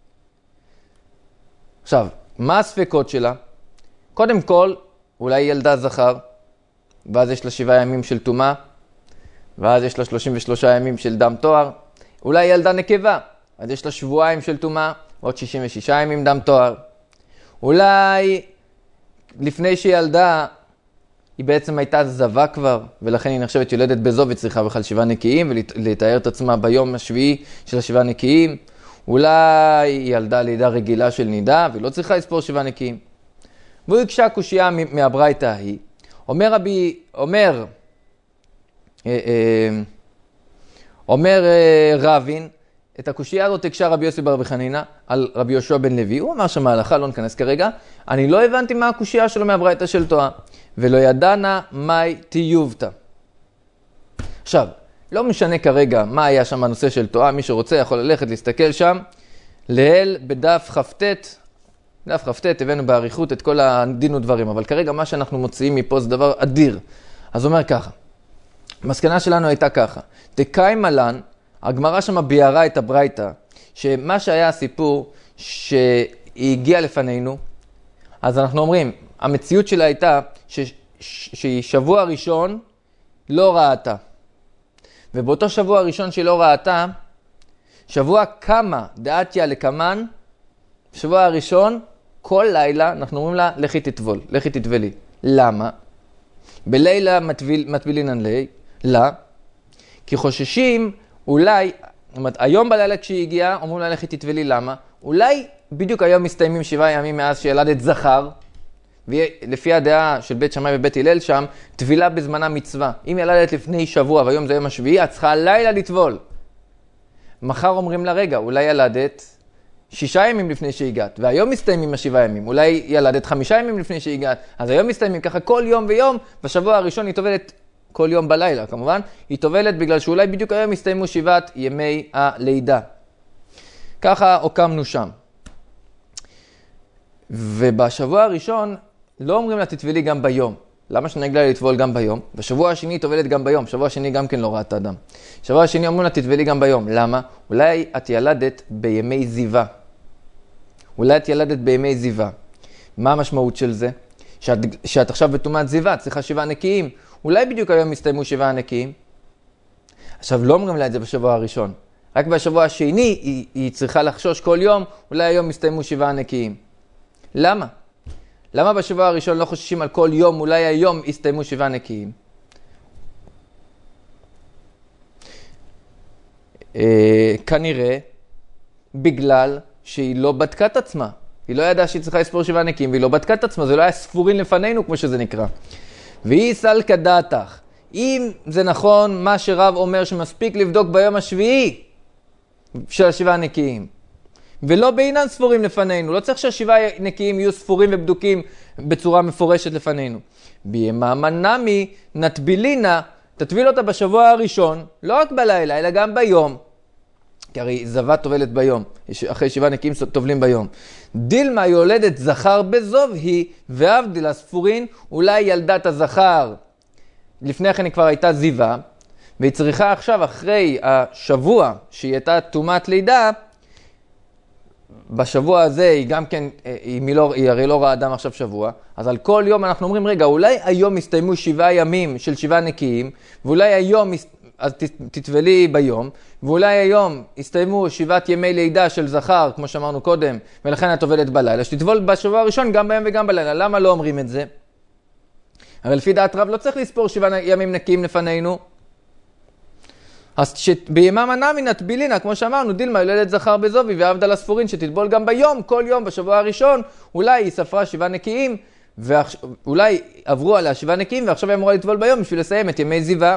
עכשיו, מה הספקות שלה? קודם כל, אולי היא ילדה זכר, ואז יש לה 7 ימים של טומאה, ואז יש לה 33 ימים של דם תואר. אולי ילדה נקבה, אז יש לה שבועיים של טומאה, עוד 66 ימים דם תואר. אולי לפני שהיא ילדה, היא בעצם הייתה זבה כבר, ולכן היא נחשבת ילדת בזו וצריכה בכלל 7 נקיים, ולתאר את עצמה ביום השביעי של 7 נקיים. אולי היא ילדה לידה רגילה של נידה, והיא לא צריכה לספור 7 נקיים. והוא הקשה קושייה מהברייתא ההיא. אומר רבין, את הקושייה הזאת הקשה רבי יוסי ברבי חנינה על רבי יהושע בן לוי. הוא אמר שם ההלכה, לא נכנס כרגע. אני לא הבנתי מה הקושייה שלו מהברייתא של טועה. ולא ידענה מאי תיובתא. עכשיו, לא משנה כרגע מה היה שם הנושא של טועה. מי שרוצה יכול ללכת להסתכל שם. להל בדף כ"ט. דף כ"ט הבאנו בעריכות את כל הדין ודברים. אבל כרגע מה שאנחנו מוציאים מפה זה דבר אדיר. אז אומר ככה. המסקנה שלנו הייתה ככה. דקאי מלן, הגמרא שם ביארה את הברייתא, שמה שהיה הסיפור שהיא הגיעה לפנינו, אז אנחנו אומרים, המציאות שלה הייתה שהיא שבוע ראשון לא ראתה. ובאותו שבוע הראשון שהיא לא ראתה, שבוע כמה דעתיה לקמן, שבוע הראשון, כל לילה אנחנו אומרים לה, לכי תטבול, לכי תטבלי. למה? בלילה מטבילינן לי, לא. כי חוששים, אולי, זאת אומרת, היום בלילה כשהיא הגיעה, אומרים לה, לכי תטבלי, למה? אולי בדיוק היום מסתיימים 7 ימים מאז שילדת זכר, ולפי הדעה של בית שמאי ובית הלל שם, טבילה בזמנה מצווה. אם ילדת לפני שבוע והיום זה יום השביעי, את צריכה לילה לטבול. מחר אומרים לה, רגע, אולי ילדת 6 ימים לפני שהגעת, והיום מסתיימים 7 ימים. אולי ילדת 5 ימים לפני שהגעת, אז היום מסתיימים ככה כל יום ויום, בשבוע הראשון היא טובלת כל יום בלילה, כמובן. היא טובלת בגלל שאולי בדיוק היום מסתיימו 7 ימי הלידה. ככה הוקמנו שם. ובשבוע הראשון לא אומרים לה תטבלי גם ביום. למה שנהג לה לטבול גם ביום? בשבוע השני טובלת גם ביום. שבוע השני גם כן לא ראתה דם. שבוע השני אומרים לה תטבלי גם ביום. למה? אולי את ילדת בימי זיווה. אולי את ילדת בימי זיווה. מה המשמעות של זה? שאת עכשיו בטומאת זיווה, צריכה 7 נקיים. אולי בדיוק היום מסתיימו 7 נקיים. עכשיו לא אומרים לה את זה בשבוע הראשון. רק בשבוע השני היא צריכה לחשוש כל יום, אולי היום מסתיימו 7 נקיים. למה? למה בשבוע הראשון לא חוששים על כל יום, אולי היום יסתיימו 7 נקיים? כנראה בגלל שהיא לא בדקה את עצמה. היא לא ידעה שהיא צריכה לספור 7 נקיים, והיא לא בדקה את עצמה, זה לא היה ספורין לפנינו כמו שזה נקרא. והיא סלקא דעתך. אם זה נכון מה שרב אומר שמספיק לבדוק ביום השביעי של 7 נקיים, ולא בעינן ספורים לפנינו. לא צריך שהשבעה נקיים יהיו ספורים ובדוקים בצורה מפורשת לפנינו. ביממה נמי נטבילינה, תטביל אותה בשבוע הראשון, לא רק בלילה, אלא גם ביום. כי הרי זבה טובלת ביום, אחרי 7 נקיים טובלים ביום. דילמה יולדת זכר בזוב היא, ועבדיל הספורין, אולי ילדת הזכר. לפני כן היא כבר הייתה זיווה, והיא צריכה עכשיו, אחרי השבוע שהיא הייתה תומת לידה, בשבוע הזה היא גם כן, היא הרי לא ראה אדם עכשיו שבוע, אז על כל יום אנחנו אומרים, רגע, אולי היום הסתיימו 7 ימים של 7 נקיים, ואולי היום, אז תטבלי ביום, ואולי היום הסתיימו 7 ימי לידה של זכר, כמו שאמרנו קודם, ולכן את טובלת בלילה, שתטבול בשבוע הראשון גם ביום וגם בלילה. למה לא אומרים את זה? הרי לפי דעת רב לא צריך לספור 7 ימים נקיים לפנינו, אז ביממה נמי נטבילינה, כמו שאמרנו, דילמה יולדת זכר בזובי ועבדל הספורין, שתטבול גם ביום, כל יום בשבוע הראשון, אולי היא ספרה 7 נקיים, ואולי עברו עליה 7 נקיים, ועכשיו היא אמורה לטבול ביום בשביל לסיים את ימי זיווה.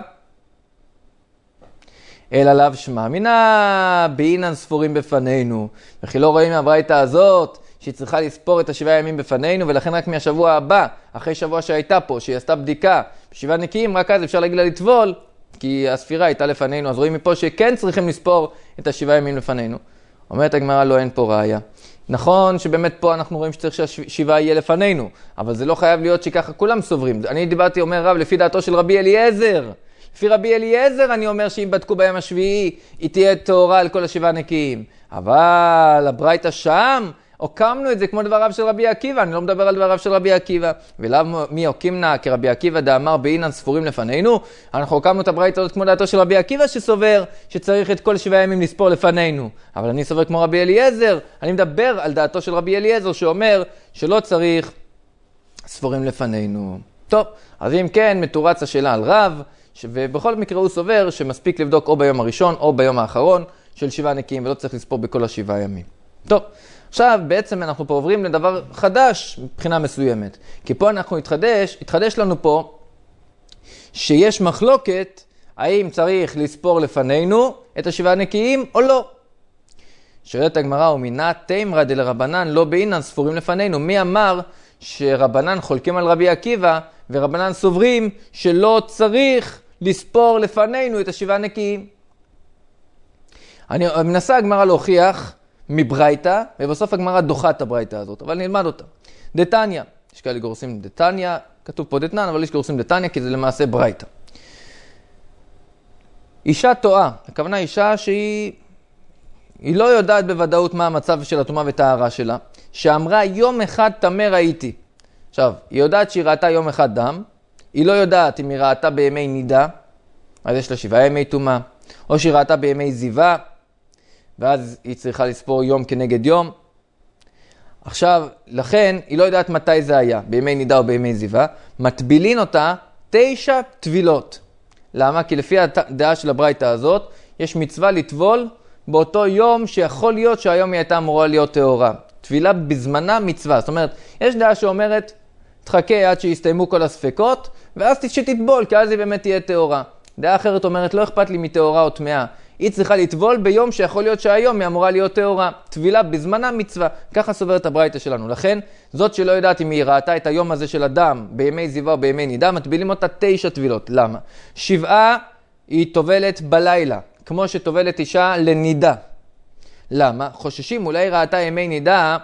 אלא לאו שמע מינה בעינן ספורים בפנינו. וכי לא רואים מהברייתא הזאת שהיא צריכה לספור את 7 ימים בפנינו, ולכן רק מהשבוע הבא, אחרי שבוע שהייתה פה, שהיא עשתה בדיקה, 7 נקיים, רק אז אפשר להגיד לה לטבול, כי הספירה הייתה לפנינו. אז רואים מפה שכן צריכים לספור את 7 ימים לפנינו. אומרת הגמרא, לא, אין פה ראיה. נכון שבאמת פה אנחנו רואים שצריך שהשבעה יהיה לפנינו, אבל זה לא חייב להיות שככה כולם סוברים. אני דיברתי, אומר רב, לפי דעתו של רבי אליעזר. לפי רבי אליעזר אני אומר שאם בדקו ביום השביעי, היא תהיה טהורה על כל 7 נקיים. אבל הברייתא שם, הוקמנו את זה כמו דבריו של רבי עקיבא, אני לא מדבר על דבריו של רבי עקיבא. ולאו מי הוקימנה כרבי עקיבא דאמר בעינן ספורים לפנינו, אנחנו הוקמנו את הברייתא הזאת כמו דעתו של רבי עקיבא שסובר שצריך את כל 7 ימים לספור לפנינו. אבל אני סובר כמו רבי אליעזר, אני מדבר על דעתו של רבי אליעזר שאומר שלא צריך ספורים לפנינו. טוב, אז אם כן מתורץ השאלה על רב, ובכל מקרה הוא סובר שמספיק לבדוק או ביום הראשון או ביום האחרון של 7 נקיים, ולא צריך לספור בכל 7 ימים. טוב, עכשיו בעצם אנחנו פה עוברים לדבר חדש מבחינה מסוימת. כי פה אנחנו התחדש לנו פה שיש מחלוקת האם צריך לספור לפנינו את 7 נקיים או לא. שואלת הגמרא, ומינה תימרא דלרבנן לא בעינן ספורים לפנינו. מי אמר שרבנן חולקים על רבי עקיבא ורבנן סוברים שלא צריך לספור לפנינו את 7 נקיים? אני מנסה הגמרא להוכיח מברייתא, ובסוף הגמרא דוחה את הברייתא הזאת, אבל נלמד אותה. דתניא, יש כאלה גורסים דתניא, כתוב פה דתנן, אבל יש גורסים דתניא, כי זה למעשה ברייתא. אישה טועה, הכוונה אישה שהיא לא יודעת בוודאות מה המצב של הטומאה וטהרה שלה, שאמרה יום אחד טמא ראיתי. עכשיו, היא יודעת שהיא ראתה יום אחד דם, היא לא יודעת אם היא ראתה בימי נידה, אז יש לה 7 ימי טומאה, או שהיא ראתה בימי זיווה, ואז היא צריכה לספור יום כנגד יום. עכשיו, לכן, היא לא יודעת מתי זה היה, בימי נידה או בימי זיווה, מטבילין אותה 9 טבילות. למה? כי לפי הדעה של הברייתא הזאת, יש מצווה לטבול באותו יום שיכול להיות שהיום היא הייתה אמורה להיות טהורה. טבילה בזמנה מצווה. זאת אומרת, יש דעה שאומרת, תחכה עד שיסתיימו כל הספקות, ואז שתטבול, כי אז היא באמת תהיה טהורה. דעה אחרת אומרת, לא אכפת לי מטהורה או טמאה. היא צריכה לטבול ביום שיכול להיות שהיום היא אמורה להיות טהורה. טבילה בזמנה מצווה. ככה סוברת הברייתא שלנו. לכן, זאת שלא יודעת אם היא ראתה את היום הזה של אדם בימי זיווה או בימי נידה, מטבילים אותה 9 טבילות. למה? 7 היא טובלת בלילה, כמו שטובלת אישה לנידה. למה? חוששים, אולי ראתה ימי נידה,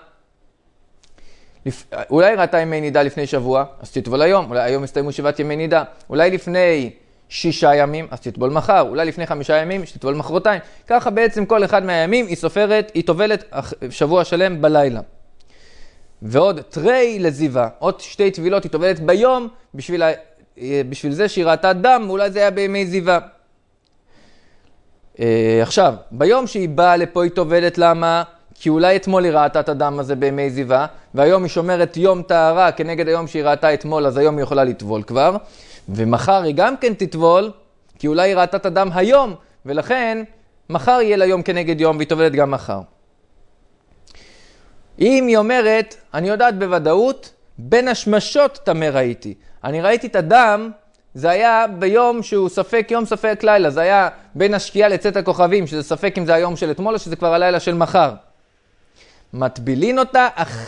לפני שבוע, אז תטבול היום. אולי היום הסתיימו 7 ימי נידה. אולי לפני 6 ימים, אז תטבול מחר. אולי לפני 5 ימים, שתטבול מחרתיים. ככה בעצם כל אחד מהימים היא טובלת שבוע שלם בלילה. ועוד תרי לזיווה, עוד 2 טבילות היא טובלת ביום, בשביל זה שהיא ראתה דם, אולי זה היה בימי זיווה. עכשיו, ביום שהיא באה לפה היא טובלת, למה? כי אולי אתמול היא ראתה את הדם הזה בימי זיווה, והיום היא שומרת יום טהרה כנגד היום שהיא ראתה אתמול, אז היום היא יכולה לטבול כבר. ומחר היא גם כן תטבול, כי אולי היא ראתה את הדם היום, ולכן מחר יהיה לה יום כנגד יום, והיא טובלת גם מחר. אם היא אומרת, אני יודעת בוודאות, בין השמשות טמא ראיתי. אני ראיתי את הדם, זה היה ביום שהוא ספק יום ספק לילה, זה היה בין השקיעה לצאת הכוכבים, שזה ספק אם זה היום של אתמול או שזה כבר הלילה של מחר. מטבילין אותה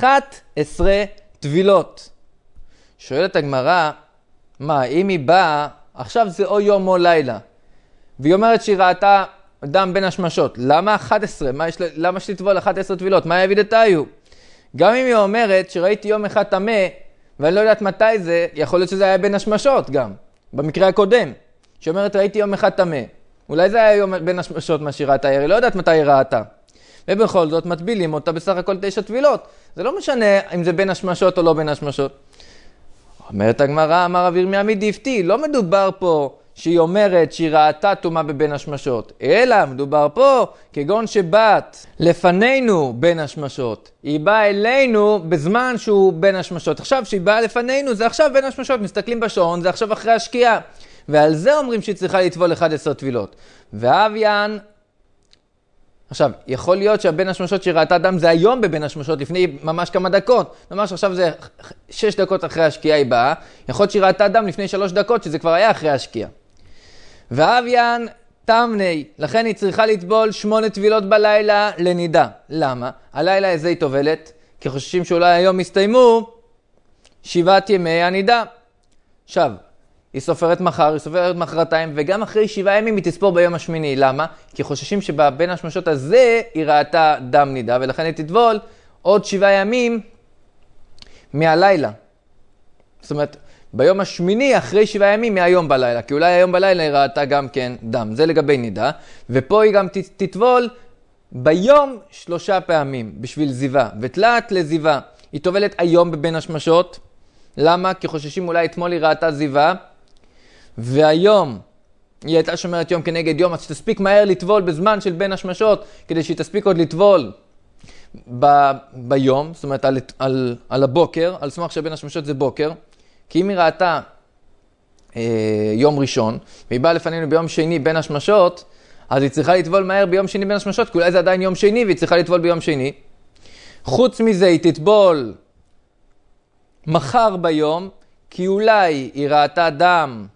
11 טבילות. שואלת הגמרא, מה, אם היא באה, עכשיו זה או יום או לילה, והיא אומרת שהיא ראתה דם בין השמשות, למה 11? למה שתטבול 11 טבילות? מה יביד את היו? גם אם היא אומרת שראיתי יום אחד טמא, ואני לא יודעת מתי זה, יכול להיות שזה היה בין השמשות גם, במקרה הקודם. שהיא אומרת ראיתי יום אחד טמא, אולי זה היה יום בין השמשות מה שהיא ראתה, היא לא יודעת מתי היא ראתה. ובכל זאת מטבילים אותה בסך הכל 9 טבילות. זה לא משנה אם זה בין השמשות או לא בין השמשות. אומרת הגמרא, אמר רב ירמיה מדפתי, לא מדובר פה שהיא אומרת שהיא ראתה טומאה בבין השמשות, אלא מדובר פה כגון שבת לפנינו בין השמשות. היא באה אלינו בזמן שהוא בין השמשות. עכשיו שהיא באה לפנינו זה עכשיו בין השמשות, מסתכלים בשעון, זה עכשיו אחרי השקיעה. ועל זה אומרים שהיא צריכה לטבול 11 טבילות. ואביין, עכשיו, יכול להיות שהבין השמשות שהיא ראתה דם זה היום בבין השמשות, לפני ממש כמה דקות. ממש עכשיו זה 6 דקות אחרי השקיעה היא באה. יכול להיות שהיא ראתה דם לפני 3 דקות, שזה כבר היה אחרי השקיעה. ואביין תמני, לכן היא צריכה לטבול 8 טבילות בלילה לנידה. למה? הלילה איזה היא טובלת? כי חוששים שאולי היום יסתיימו 7 ימי הנידה. עכשיו, היא סופרת מחר, היא סופרת מחרתיים, וגם אחרי 7 ימים היא תספור ביום השמיני. למה? כי חוששים שבין השמשות הזה היא ראתה דם נידה, ולכן היא תטבול עוד 7 ימים מהלילה. זאת אומרת, ביום השמיני אחרי 7 ימים מהיום בלילה, כי אולי היום בלילה היא ראתה גם כן דם. זה לגבי נידה, ופה היא גם תטבול ביום 3 פעמים בשביל זיווה, ותלת לזיווה. היא טובלת היום בבין השמשות. למה? כי חוששים אולי אתמול היא ראתה זיווה, והיום היא הייתה שומרת יום כנגד יום, אז שתספיק מהר לטבול בזמן של בין השמשות, כדי שהיא תספיק עוד לטבול ביום, זאת אומרת על הבוקר, על סמך שבין השמשות זה בוקר, כי אם היא ראתה יום ראשון, והיא באה לפנינו ביום שני בין השמשות, אז היא צריכה לטבול מהר ביום שני בין השמשות, כי אולי זה עדיין יום שני, והיא צריכה לטבול ביום שני. חוץ מזה היא תטבול מחר ביום, כי אולי היא ראתה דם,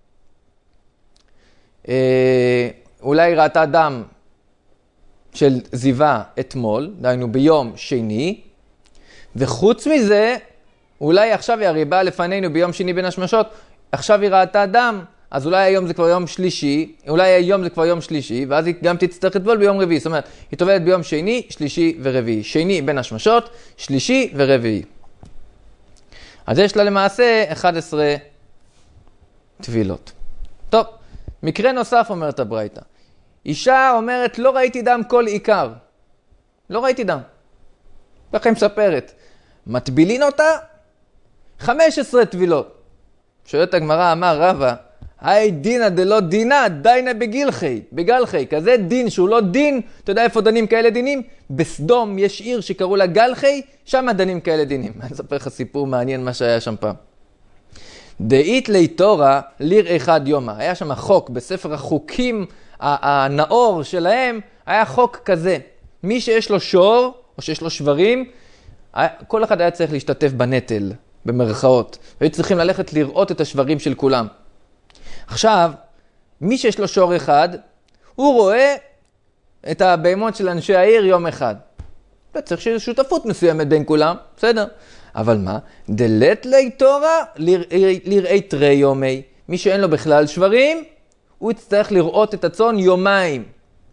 אולי היא ראתה דם של זיווה אתמול, דהיינו ביום שני, וחוץ מזה, אולי עכשיו היא הרי באה לפנינו ביום שני בין השמשות, עכשיו היא ראתה דם, אז אולי היום זה כבר יום שלישי, אולי היום זה כבר יום שלישי, ואז היא גם תצטרך לטבול ביום רביעי. זאת אומרת, היא טובלת ביום שני, שלישי ורביעי. שני בין השמשות, שלישי ורביעי. אז יש לה למעשה 11 טבילות. טוב, מקרה נוסף אומרת הברייתא. אישה אומרת, לא ראיתי דם כל עיקר. לא ראיתי דם. ככה היא מספרת. מטבילין אותה 15 טבילות. שואלת הגמרא, אמר רבא, היי דינא דלא דינא, דינא בגלחי. כזה דין שהוא לא דין, אתה יודע איפה דנים כאלה דינים? בסדום יש עיר שקראו לה גלחי, שם דנים כאלה דינים. אני אספר לך סיפור מעניין מה שהיה שם פעם. דאית לי תורה ליר אחד יומא. היה שם חוק, בספר החוקים הנאור שלהם, היה חוק כזה. מי שיש לו שור, או שיש לו שברים, כל אחד היה צריך להשתתף בנטל, במרכאות. והיו צריכים ללכת לראות את השברים של כולם. עכשיו, מי שיש לו שור אחד, הוא רואה את הבהמות של אנשי העיר יום אחד. צריך שיש שותפות מסוימת בין כולם, בסדר. אבל מה? דלת לי תורה לראי תרי יומי. מי שאין לו בכלל שברים, הוא יצטרך לראות את הצאן יומיים.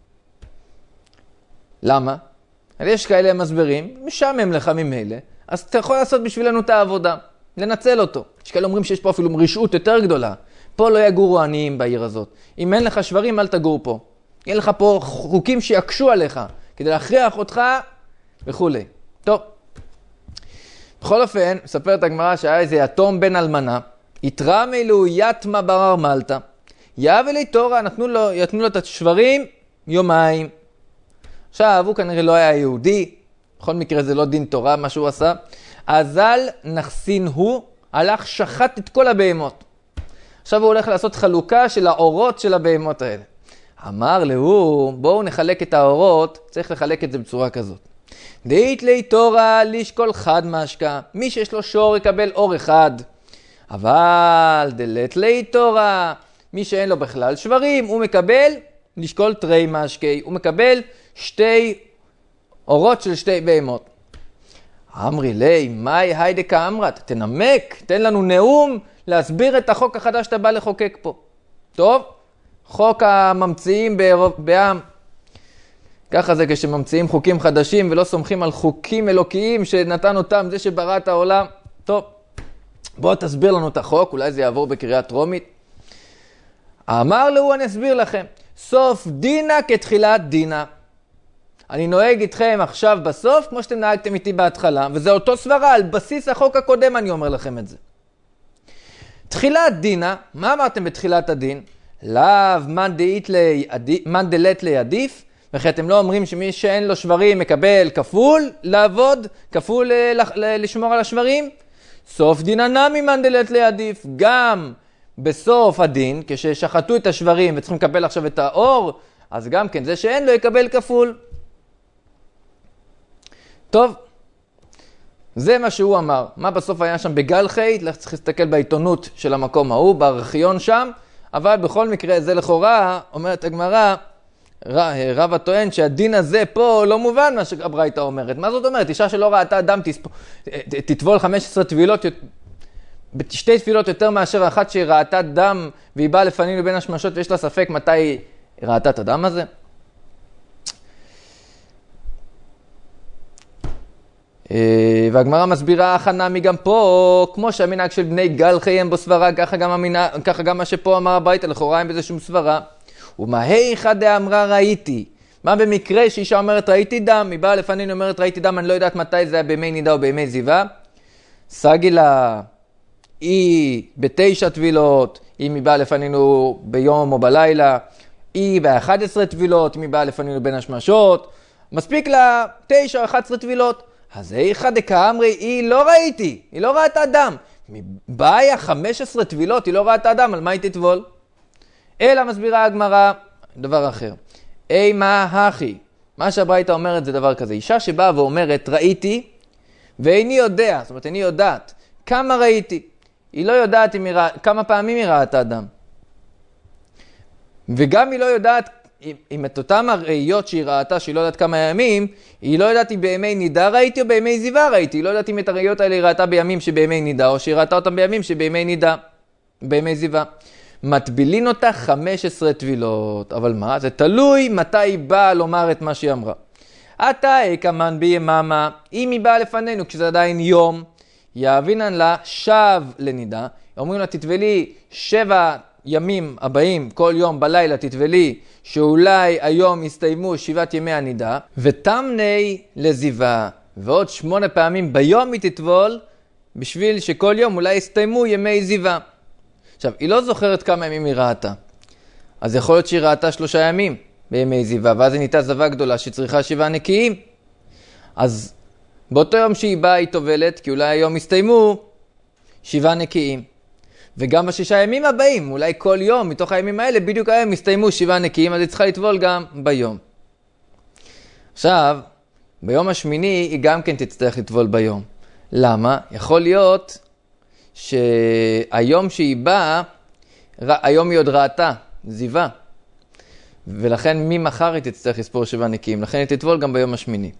למה? יש כאלה מסברים, משעמם לך ממילא, אז אתה יכול לעשות בשבילנו את העבודה, לנצל אותו. יש כאלה אומרים שיש פה אפילו רשעות יותר גדולה. פה לא יגורו עניים בעיר הזאת. אם אין לך שברים, אל תגור פה. יהיה לך פה חוקים שיקשו עליך, כדי להכריח אותך וכו'. טוב. בכל אופן, מספרת הגמרא שהיה איזה יתום בן אלמנה, יתרא מילו יתמה ברר מלטה, יאווה לי תורה, נתנו לו את השברים יומיים. עכשיו, הוא כנראה לא היה יהודי, בכל מקרה זה לא דין תורה מה שהוא עשה, אזל נחסין הוא, הלך שחט את כל הבהמות. עכשיו הוא הולך לעשות חלוקה של האורות של הבהמות האלה. אמר לו, בואו נחלק את האורות, צריך לחלק את זה בצורה כזאת. דאית לי תורה לשקול חד משקה, מי שיש לו שור יקבל אור אחד. אבל דלת לי תורה, מי שאין לו בכלל שברים, הוא מקבל לשקול תרי משקי, הוא מקבל 2 אורות של 2 בהמות. אמרי לי, מאי היידה כאמרת, תנמק, תן לנו נאום להסביר את החוק החדש שאתה בא לחוקק פה. טוב, חוק הממציאים בעם. ככה זה כשממציאים חוקים חדשים ולא סומכים על חוקים אלוקיים שנתן אותם זה שברא את העולם. טוב, בוא תסביר לנו את החוק, אולי זה יעבור בקריאה טרומית. אמר לו, אני אסביר לכם. סוף דינה כתחילת דינה. אני נוהג איתכם עכשיו בסוף כמו שאתם נהגתם איתי בהתחלה, וזה אותו סברה, על בסיס החוק הקודם אני אומר לכם את זה. תחילת דינה, מה אמרתם בתחילת הדין? לאו מן דלת לי עדיף, וכי אתם לא אומרים שמי שאין לו שברים מקבל כפול לעבוד, כפול לשמור על השברים? סוף דינה נמי מן דלת לי עדיף, גם בסוף הדין, כששחטו את השברים וצריכים לקבל עכשיו את האור, אז גם כן זה שאין לו יקבל כפול. טוב, זה מה שהוא אמר. מה בסוף היה שם בגל חית? צריך להסתכל בעיתונות של המקום ההוא, בארכיון שם, אבל בכל מקרה זה לכאורה, אומרת הגמרא, רב הטוען שהדין הזה פה לא מובן מה שהברייתא אומרת. מה זאת אומרת? אישה שלא ראתה אדם תטבול 15 טבילות, 2 טבילות יותר מאשר אחת שהיא ראתה דם והיא באה לפנינו בין השמשות ויש לה ספק מתי היא ראתה את הדם הזה? והגמרא מסבירה חנמי גם פה, כמו שהמנהג של בני גל חיים בו סברה, ככה גם מה שפה אמר הברייתא, לכאורה אין בזה שום סברה. ומהיכא דאמרה ראיתי, מה במקרה שאישה אומרת ראיתי דם, היא באה לפנינו אומרת ראיתי דם, אני לא יודעת מתי זה היה בימי נידה או בימי זיווה. סגי לה, היא ב9 טבילות, אם היא באה לפנינו ביום או בלילה, היא ב11 טבילות, אם היא באה לפנינו בין השמשות, מספיק לה 9 או 11 טבילות. אז היכא דקאמרי, היא לא ראיתי, היא לא ראתה דם. מבעיה 15 טבילות, היא לא ראתה דם, על מה היא תטבול? אלא מסבירה הגמרא דבר אחר. מה הכי? מה שהברייתא אומרת זה דבר כזה. אישה שבאה ואומרת ראיתי, ואיני יודע, זאת אומרת איני יודעת כמה ראיתי. היא לא יודעת כמה פעמים היא ראתה דם. וגם היא לא יודעת אם את אותם הראיות שהיא ראתה, שהיא לא יודעת כמה ימים, היא לא יודעת אם בימי נידה ראיתי או בימי זיווה ראיתי. היא לא יודעת אם את הראיות האלה היא ראתה בימים שבימי נידה, או שהיא ראתה אותם בימים שבימי נידה, בימי זיווה. מטבילין אותה 15 טבילות. אבל מה? זה תלוי מתי היא באה לומר את מה שהיא אמרה. אתה כמן ביממה, אם היא באה לפנינו כשזה עדיין יום, יאבינן לה שב לנידה. אומרים לה תטבלי 7 ימים הבאים, כל יום בלילה תטבלי, שאולי היום יסתיימו 7 ימי הנידה, ותמני לזיווה, ועוד 8 פעמים ביום היא תטבול, בשביל שכל יום אולי יסתיימו ימי זיווה. עכשיו, היא לא זוכרת כמה ימים היא ראתה. אז יכול להיות שהיא ראתה 3 ימים בימי זיווה, ואז היא ניתה זווה גדולה שצריכה 7 נקיים. אז באותו יום שהיא באה היא טובלת, כי אולי היום יסתיימו 7 נקיים. וגם ב6 ימים הבאים, אולי כל יום מתוך הימים האלה, בדיוק היום יסתיימו 7 נקיים, אז היא צריכה לטבול גם ביום. עכשיו, ביום השמיני היא גם כן תצטרך לטבול ביום. למה? יכול להיות שהיום שהיא באה, היום היא עוד ראתה, זיווה. ולכן ממחר היא תצטרך לספור 7 נקיים, לכן היא תטבול גם ביום השמיני.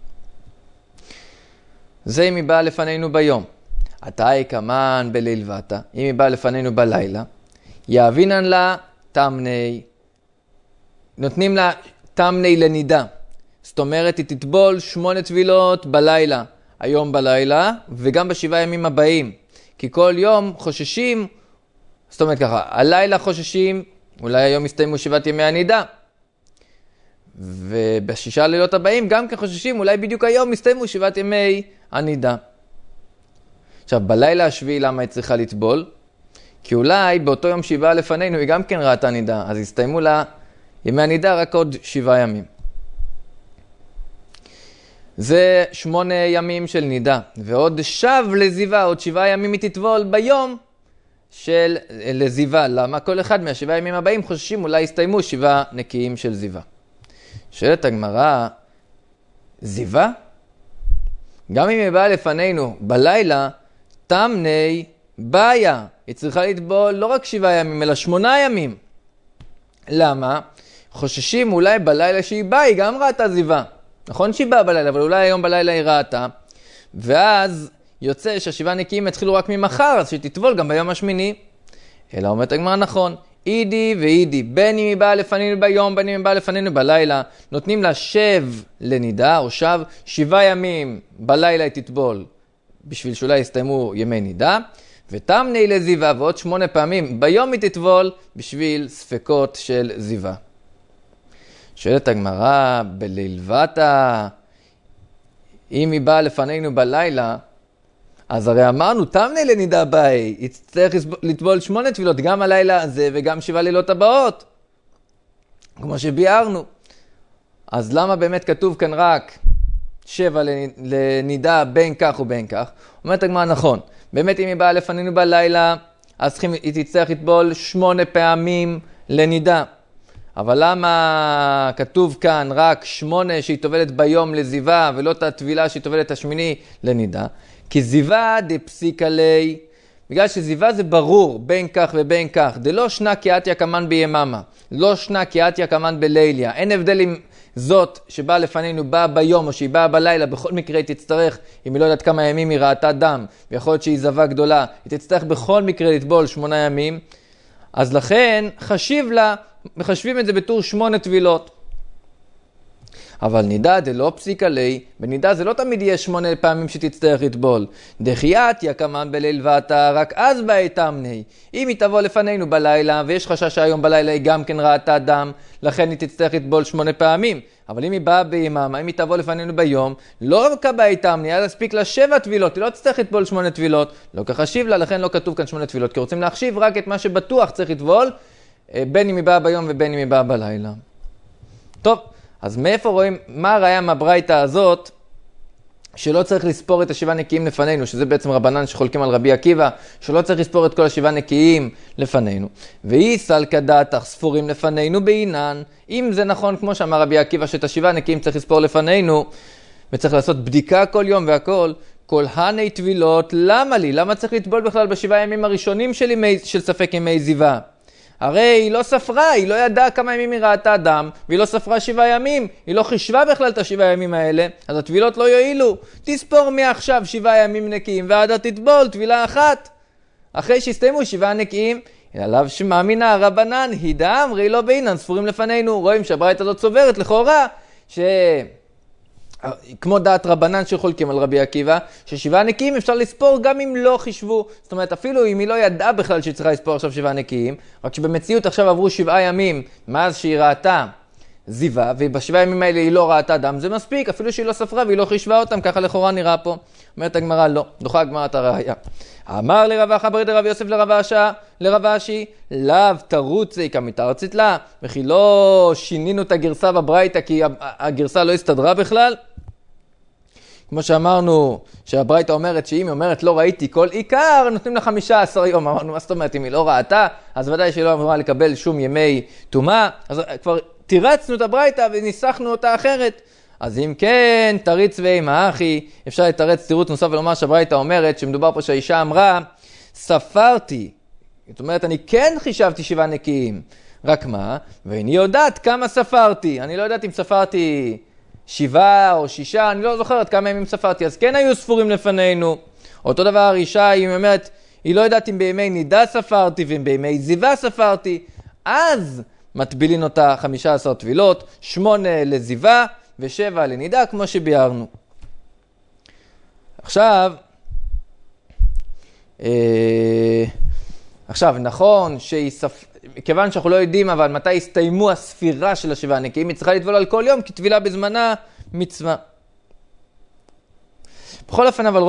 זה אם היא באה לפנינו ביום. עתאי כמן בלילבתה, אם היא באה לפנינו בלילה, יאבינן לה תמני, נותנים לה תמני לנידה. זאת אומרת, היא תטבול 8 טבילות בלילה, היום בלילה, וגם ב7 ימים הבאים. כי כל יום חוששים, זאת אומרת ככה, הלילה חוששים, אולי היום יסתיימו 7 ימי הנידה. וב6 לילות הבאים גם כחוששים, אולי בדיוק היום יסתיימו 7 ימי הנידה. עכשיו, בלילה השביעי למה היא צריכה לטבול? כי אולי באותו יום שהיא באה לפנינו היא גם כן ראתה נידה, אז יסתיימו לה ימי הנידה רק עוד 7 ימים. זה 8 ימים של נידה, ועוד שב לזיווה, עוד 7 ימים היא תטבול ביום של לזיווה. למה? כל אחד מה7 ימים הבאים חוששים אולי יסתיימו 7 נקיים של זיווה. שואלת הגמרא, זיווה? גם אם היא באה לפנינו בלילה, תמני בעיה. היא צריכה לטבול לא רק 7 ימים, אלא 8 ימים. למה? חוששים אולי בלילה שהיא באה, היא גם ראתה זיווה. נכון שהיא באה בלילה, אבל אולי היום בלילה היא ראתה, ואז יוצא שהשבעה נקיים יתחילו רק ממחר, אז שתטבול גם ביום השמיני. אלא אומרת הגמרא נכון, אידי ואידי, בין אם היא באה לפנינו ביום, בין אם היא באה לפנינו בלילה, נותנים לה שב לנידה, או שב 7 ימים בלילה היא תטבול, בשביל שאולי יסתיימו ימי נידה, ותמני לזיווה, ועוד 8 פעמים ביום היא תטבול, בשביל ספקות של זיווה. שואלת הגמרא, בלילבתה, אם היא באה לפנינו בלילה, אז הרי אמרנו, תמני לנידה באי, היא תצטרך לטבול 8 תפילות, גם הלילה הזה וגם 7 לילות הבאות, כמו שביארנו. אז למה באמת כתוב כאן רק 7 לנידה בין כך ובין כך? אומרת הגמרא, נכון, באמת אם היא באה לפנינו בלילה, אז היא תצטרך לטבול 8 פעמים לנידה. אבל למה כתוב כאן רק 8 שהיא טובלת ביום לזיווה, ולא את הטבילה שהיא טובלת השמיני לנידה? כי זיווה דפסיקה לי, בגלל שזיווה זה ברור בין כך ובין כך, דלא שנה קיאתיה כמן ביממה, לא שנה קיאתיה כמן בליליה, אין הבדל אם זאת שבאה לפנינו באה ביום או שהיא באה בלילה, בכל מקרה היא תצטרך, אם היא לא יודעת כמה ימים היא ראתה דם, ויכול להיות שהיא זווה גדולה, היא תצטרך בכל מקרה לטבול 8 ימים, אז לכן חשיב לה, מחשבים את זה בתור 8 טבילות. אבל נידה דלא פסיקה לי, בנידה זה לא תמיד יהיה 8 פעמים שתצטרך לטבול. דחיית יקמן בלילבתה, רק אז באה תמני. אם היא תבוא לפנינו בלילה, ויש חשש שהיום בלילה היא גם כן ראתה דם, לכן היא תצטרך לטבול 8 פעמים. אבל אם היא באה ביממה, אם היא תבוא לפנינו ביום, לא כבאה תמני, אז תספיק לה 7 טבילות, היא לא תצטרך לטבול 8 טבילות. לא כחשיב לה, לכן לא כתוב כאן 8 טבילות, כי רוצים להחשיב רק את מה שבטוח צריך לטבול, בין אם היא באה ביום ובין אם היא באה בלילה. טוב. אז מאיפה רואים, מה הראיה מהברייתא הזאת, שלא צריך לספור את 7 נקיים לפנינו, שזה בעצם רבנן שחולקים על רבי עקיבא, שלא צריך לספור את כל 7 נקיים לפנינו. והיא סלקא דעתך ספורים לפנינו בעינן, אם זה נכון כמו שאמר רבי עקיבא, שאת 7 נקיים צריך לספור לפנינו, וצריך לעשות בדיקה כל יום והכל, כל הני טבילות, למה לי? למה צריך לטבול בכלל ב7 ימים הראשונים של ספק ימי זיווה? הרי היא לא ספרה, היא לא ידעה כמה ימים היא ראתה דם, והיא לא ספרה 7 ימים, היא לא חישבה בכלל את 7 ימים האלה, אז הטבילות לא יועילו. תספור מעכשיו 7 ימים נקיים, ועד תטבול טבילה אחת. אחרי שהסתיימו 7 נקיים, עליו שמאמינה הרבנן, הידה אמרי לא בעינן, ספורים לפנינו. רואים שהברייתא הזאת סוברת לכאורה, כמו דעת רבנן שחולקים על רבי עקיבא, ש7 נקיים אפשר לספור גם אם לא חישבו. זאת אומרת, אפילו אם היא לא ידעה בכלל שהיא צריכה לספור עכשיו 7 נקיים, רק שבמציאות עכשיו עברו 7 ימים מאז שהיא ראתה זיווה, וב7 ימים האלה היא לא ראתה דם, זה מספיק, אפילו שהיא לא ספרה והיא לא חישבה אותם, ככה לכאורה נראה פה. אומרת הגמרא, לא, דוחה הגמרא את הראיה. אמר לרב אחא בר דרב יוסף לרב אשי, לאו תרוצי כמתרצית לה, וכי לא שינינו את הגרסה בברייתא כי הגרסה לא הסתדרה בכלל. כמו שאמרנו, שהברייתא אומרת שאם היא אומרת לא ראיתי כל עיקר, נותנים לה 15 יום. אמרנו, מה זאת אומרת, אם היא לא ראתה, אז ודאי שהיא לא אמורה לקבל שום ימי טומאה. אז כבר תירצנו את הברייתא וניסחנו אותה אחרת. אז אם כן, תריץ ואימה אחי, אפשר לתרץ תירוץ נוסף ולומר שהברייתא אומרת שמדובר פה שהאישה אמרה, ספרתי. זאת אומרת, אני כן חישבתי 7 נקיים. רק מה? ואני יודעת כמה ספרתי. אני לא יודעת אם ספרתי 7 או 6, אני לא זוכרת כמה ימים ספרתי. אז כן היו ספורים לפנינו. אותו דבר אישה, היא אומרת, היא לא יודעת אם בימי נידה ספרתי ואם בימי זיווה ספרתי. אז מטבילין אותה 15 טבילות, 8 לזיווה ו7 לנידה, כמו שביארנו. עכשיו, נכון כיוון שאנחנו לא יודעים, אבל מתי הסתיימו הספירה של ה7 נקיים, היא צריכה לטבול על כל יום, כי טבילה בזמנה מצווה. בכל אופן, אבל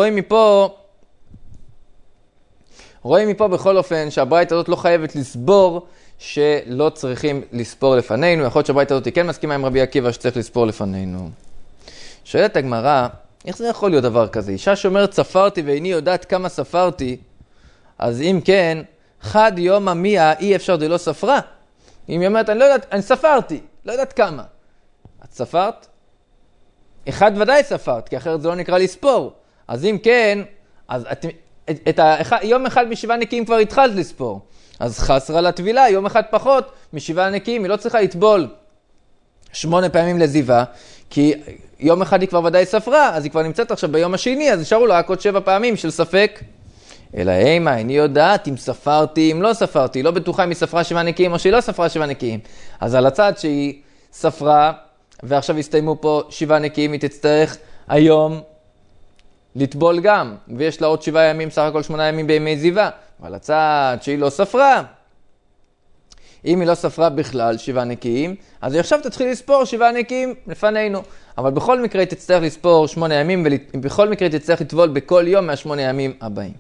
רואים מפה בכל אופן שהברייתא הזאת לא חייבת לסבור שלא צריכים לספור לפנינו. יכול להיות שהברייתא הזאת כן מסכימה עם רבי עקיבא שצריך לספור לפנינו. שואלת הגמרא, איך זה יכול להיות דבר כזה? אישה שאומרת ספרתי ואיני יודעת כמה ספרתי, אז אם כן, חד יום המיה אי אפשר דלא ספרה. אם היא אומרת, אני לא יודעת, אני ספרתי, לא יודעת כמה. את ספרת? אחד ודאי ספרת, כי אחרת זה לא נקרא לספור. אז אם כן, אז יום אחד מ7 נקיים כבר התחלת לספור. אז חסרה לטבילה, יום אחד פחות מ7 נקיים, היא לא צריכה לטבול 8 פעמים לזיווה, כי יום אחד היא כבר ודאי ספרה, אז היא כבר נמצאת עכשיו ביום השני, אז נשארו לה רק עוד 7 פעמים של ספק. אלא אימה, איני יודעת אם ספרתי, אם לא ספרתי, לא בטוחה אם היא ספרה 7 נקיים או שהיא לא ספרה 7 נקיים. אז על הצד שהיא ספרה, ועכשיו הסתיימו פה 7 נקיים, היא תצטרך היום לטבול גם, ויש לה עוד 7 ימים, סך הכל 8 ימים בימי זיווה. אבל הצד שהיא לא ספרה, אם היא לא ספרה בכלל 7 נקיים, אז היא עכשיו תתחיל לספור 7 נקיים לפנינו. אבל בכל מקרה היא תצטרך לספור 8 ימים, ובכל מקרה היא תצטרך לטבול בכל יום מה8 ימים הבאים.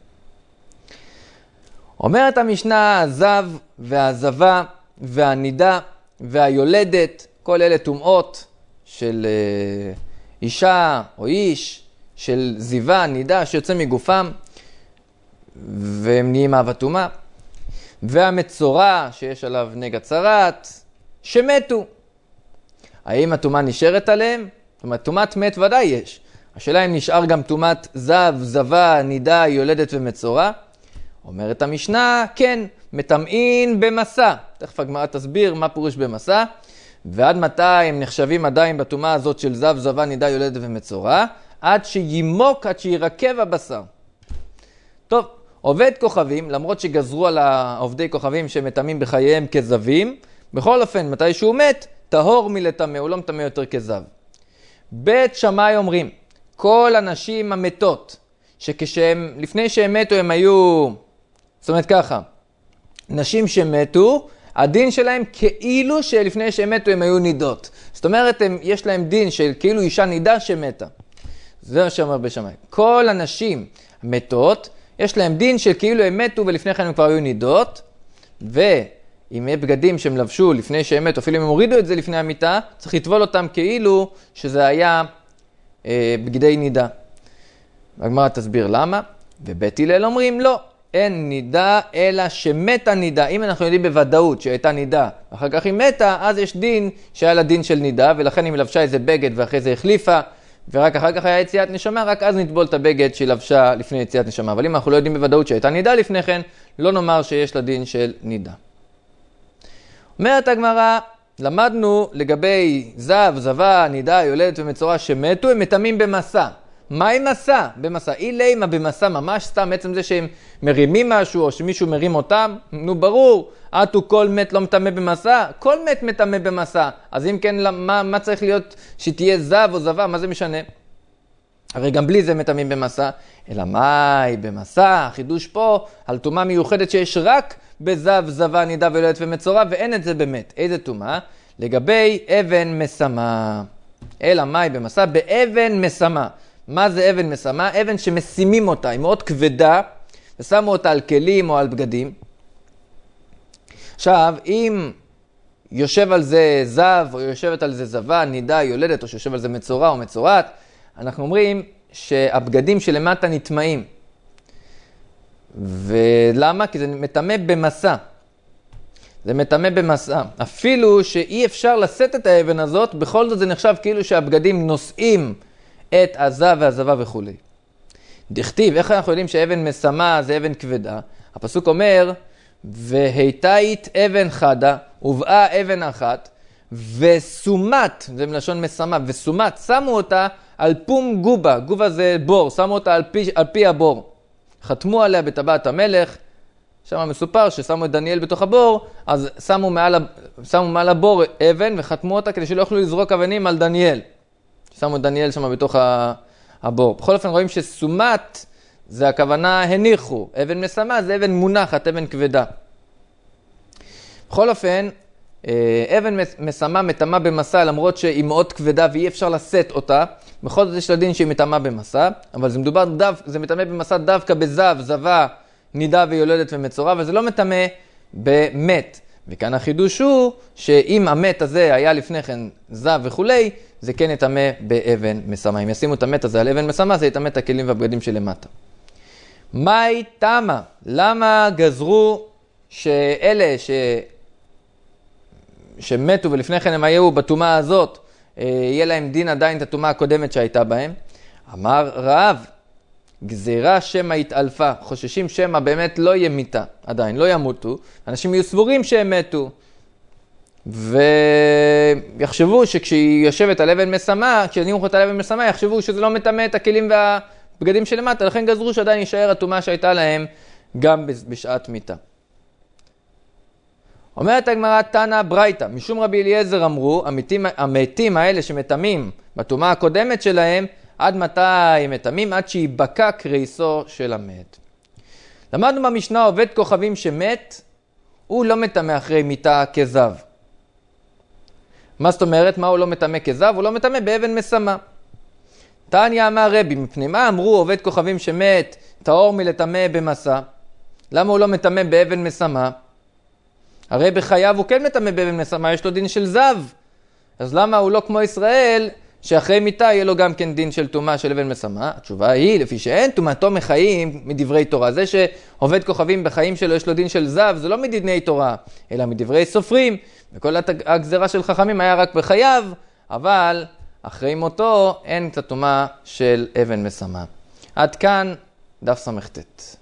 אומרת המשנה, הזב והזבה והנידה והיולדת, כל אלה טומאות של אישה או איש, של זיווה, נידה, שיוצא מגופם, והם נהיים אהבה טומאה. והמצורע, שיש עליו נגע צרת, שמתו. האם הטומאה נשארת עליהם? זאת אומרת, טומאת מת ודאי יש. השאלה אם נשאר גם טומאת זב, זבה, נידה, יולדת ומצורע. אומרת המשנה, כן, מטמאין במסע. תכף הגמרא תסביר מה פירוש במסע. ועד מתי הם נחשבים עדיין בטומאה הזאת של זב, זבה, נידה, יולדת ומצורע? עד שימוק, עד שירקב הבשר. טוב, עובד כוכבים, למרות שגזרו על העובדי כוכבים שמטמאים בחייהם כזבים, בכל אופן, מתי שהוא מת, טהור מלטמא, הוא לא מטמא יותר כזב. בית שמאי אומרים, כל הנשים המתות, לפני שהם מתו הם היו, זאת אומרת ככה, נשים שמתו, הדין שלהם כאילו שלפני שהם מתו הם היו נידות. זאת אומרת, יש להם דין של כאילו אישה נידה שמתה. זה מה שאומר בית שמאי. כל הנשים מתות, יש להם דין של כאילו הם מתו ולפני כן הם כבר היו נידות, ואם יהיה בגדים שהם לבשו לפני שהם מתו, אפילו אם הם הורידו את זה לפני המיטה, צריך לטבול אותם כאילו שזה היה בגדי נידה. הגמרא תסביר למה, ובית הלל אומרים לא, אין נידה אלא שמתה נידה. אם אנחנו יודעים בוודאות שהייתה נידה, ואחר כך היא מתה, אז יש דין שהיה לה דין של נידה, ולכן אם היא לבשה איזה בגד ואחרי זה החליפה, ורק אחר כך היה יציאת נשמה, רק אז נטבול את הבגד שהיא לבשה לפני יציאת נשמה. אבל אם אנחנו לא יודעים בוודאות שהייתה נידה לפני כן, לא נאמר שיש לה דין של נידה. אומרת הגמרא, למדנו לגבי זב, זבה, נידה, יולדת ומצורע שמתו, הם מטמאים במסע. מה עם מסע? במסע. אילימה במסע ממש סתם, עצם זה שהם מרימים משהו או שמישהו מרים אותם, נו ברור, עטו כל מת לא מטמא במסע, כל מת מטמא במסע. אז אם כן, מה צריך להיות שתהיה זב או זבה, מה זה משנה? הרי גם בלי זה מטמאים במסע, אלא מהי במסע, חידוש פה, על טומאה מיוחדת שיש רק בזב, זבה, נידה ויולדת ומצורע, ואין את זה באמת. איזה טומאה? לגבי אבן מסמה. אלא מהי במסע? באבן מסמה. מה זה אבן מסמה? אבן שמשימים אותה, היא מאוד כבדה, ושמו אותה על כלים או על בגדים. עכשיו, אם יושב על זה זב, או יושבת על זה זבה, נידה, יולדת, או שיושב על זה מצורע או מצורעת, אנחנו אומרים שהבגדים שלמטה נטמאים. ולמה? כי זה מטמא במסע. זה מטמא במסע. אפילו שאי אפשר לשאת את האבן הזאת, בכל זאת זה נחשב כאילו שהבגדים נושאים את הזב והזבה וכו'. דכתיב, איך אנחנו יודעים שאבן מסמה זה אבן כבדה? הפסוק אומר, והיתאית אבן חדה, ובאה אבן אחת, וסומת, זה מלשון מסמה, וסומת, שמו אותה על פום גובה, גובה זה בור, שמו אותה על פי הבור. חתמו עליה בטבעת המלך, שם מסופר ששמו את דניאל בתוך הבור, אז שמו מעל הבור אבן וחתמו אותה כדי שלא יוכלו לזרוק אבנים על דניאל. שמו את דניאל שם בתוך הבור. בכל אופן רואים שסומת זה הכוונה הניחו, אבן מסמה זה אבן מונחת, אבן כבדה. בכל אופן, אבן מסמה מטמאה במסע למרות שהיא מאוד כבדה ואי אפשר לשאת אותה. בכל זאת יש לדין שהיא מטמאה במסע, אבל זה מטמא במסע דווקא בזב, זבה, נידה ויולדת ומצורע, וזה לא מטמא במת. וכאן החידוש הוא שאם המת הזה היה לפני כן זב וכולי, זה כן יטמא באבן מסמה. אם ישימו את המת הזה על אבן מסמה, זה יטמא את הכלים והבגדים שלמטה. מהי תמה? למה גזרו שאלה שמתו ולפני כן הם היו בטומאה הזאת, יהיה להם דין עדיין את הטומאה הקודמת שהייתה בהם? אמר רב, גזירה שמה התעלפה, חוששים שמה באמת לא יהיה מיתה, עדיין לא ימותו, אנשים יהיו סבורים שהם מתו. ויחשבו שכשהיא יושבת על אבן מסמה, כשהניחו אותה על אבן מסמה, יחשבו שזה לא מטמא את הכלים והבגדים שלמטה, לכן גזרו שעדיין יישאר הטומאה שהייתה להם גם בשעת מיתה. אומרת הגמרא תנא ברייתא, משום רבי אליעזר אמרו, המתים האלה שמטמאים בטומאה הקודמת שלהם, עד מתי הם מטמאים? עד שיבקע קריסו של המת. למדנו במשנה עובד כוכבים שמת, הוא לא מטמא אחרי מיתה כזב. מה זאת אומרת? מה הוא לא מטמא כזב? הוא לא מטמא באבן מסמה. תניא אמר רבי, מפני מה אמרו עובד כוכבים שמת, טהור מלטמא במסע? למה הוא לא מטמא באבן מסמה? הרי בחייו הוא כן מטמא באבן מסמה, יש לו דין של זב. אז למה הוא לא כמו ישראל, שאחרי מיתה יהיה לו גם כן דין של טומאה של אבן מסמה? התשובה היא, לפי שאין טומאתו מחיים מדברי תורה. זה שעובד כוכבים בחיים שלו יש לו דין של זב, זה לא מדיני תורה, אלא מדברי סופרים. וכל הגזרה של חכמים היה רק בחייו, אבל אחרי מותו אין את הטומאה של אבן מסמה. עד כאן דף ס"ט.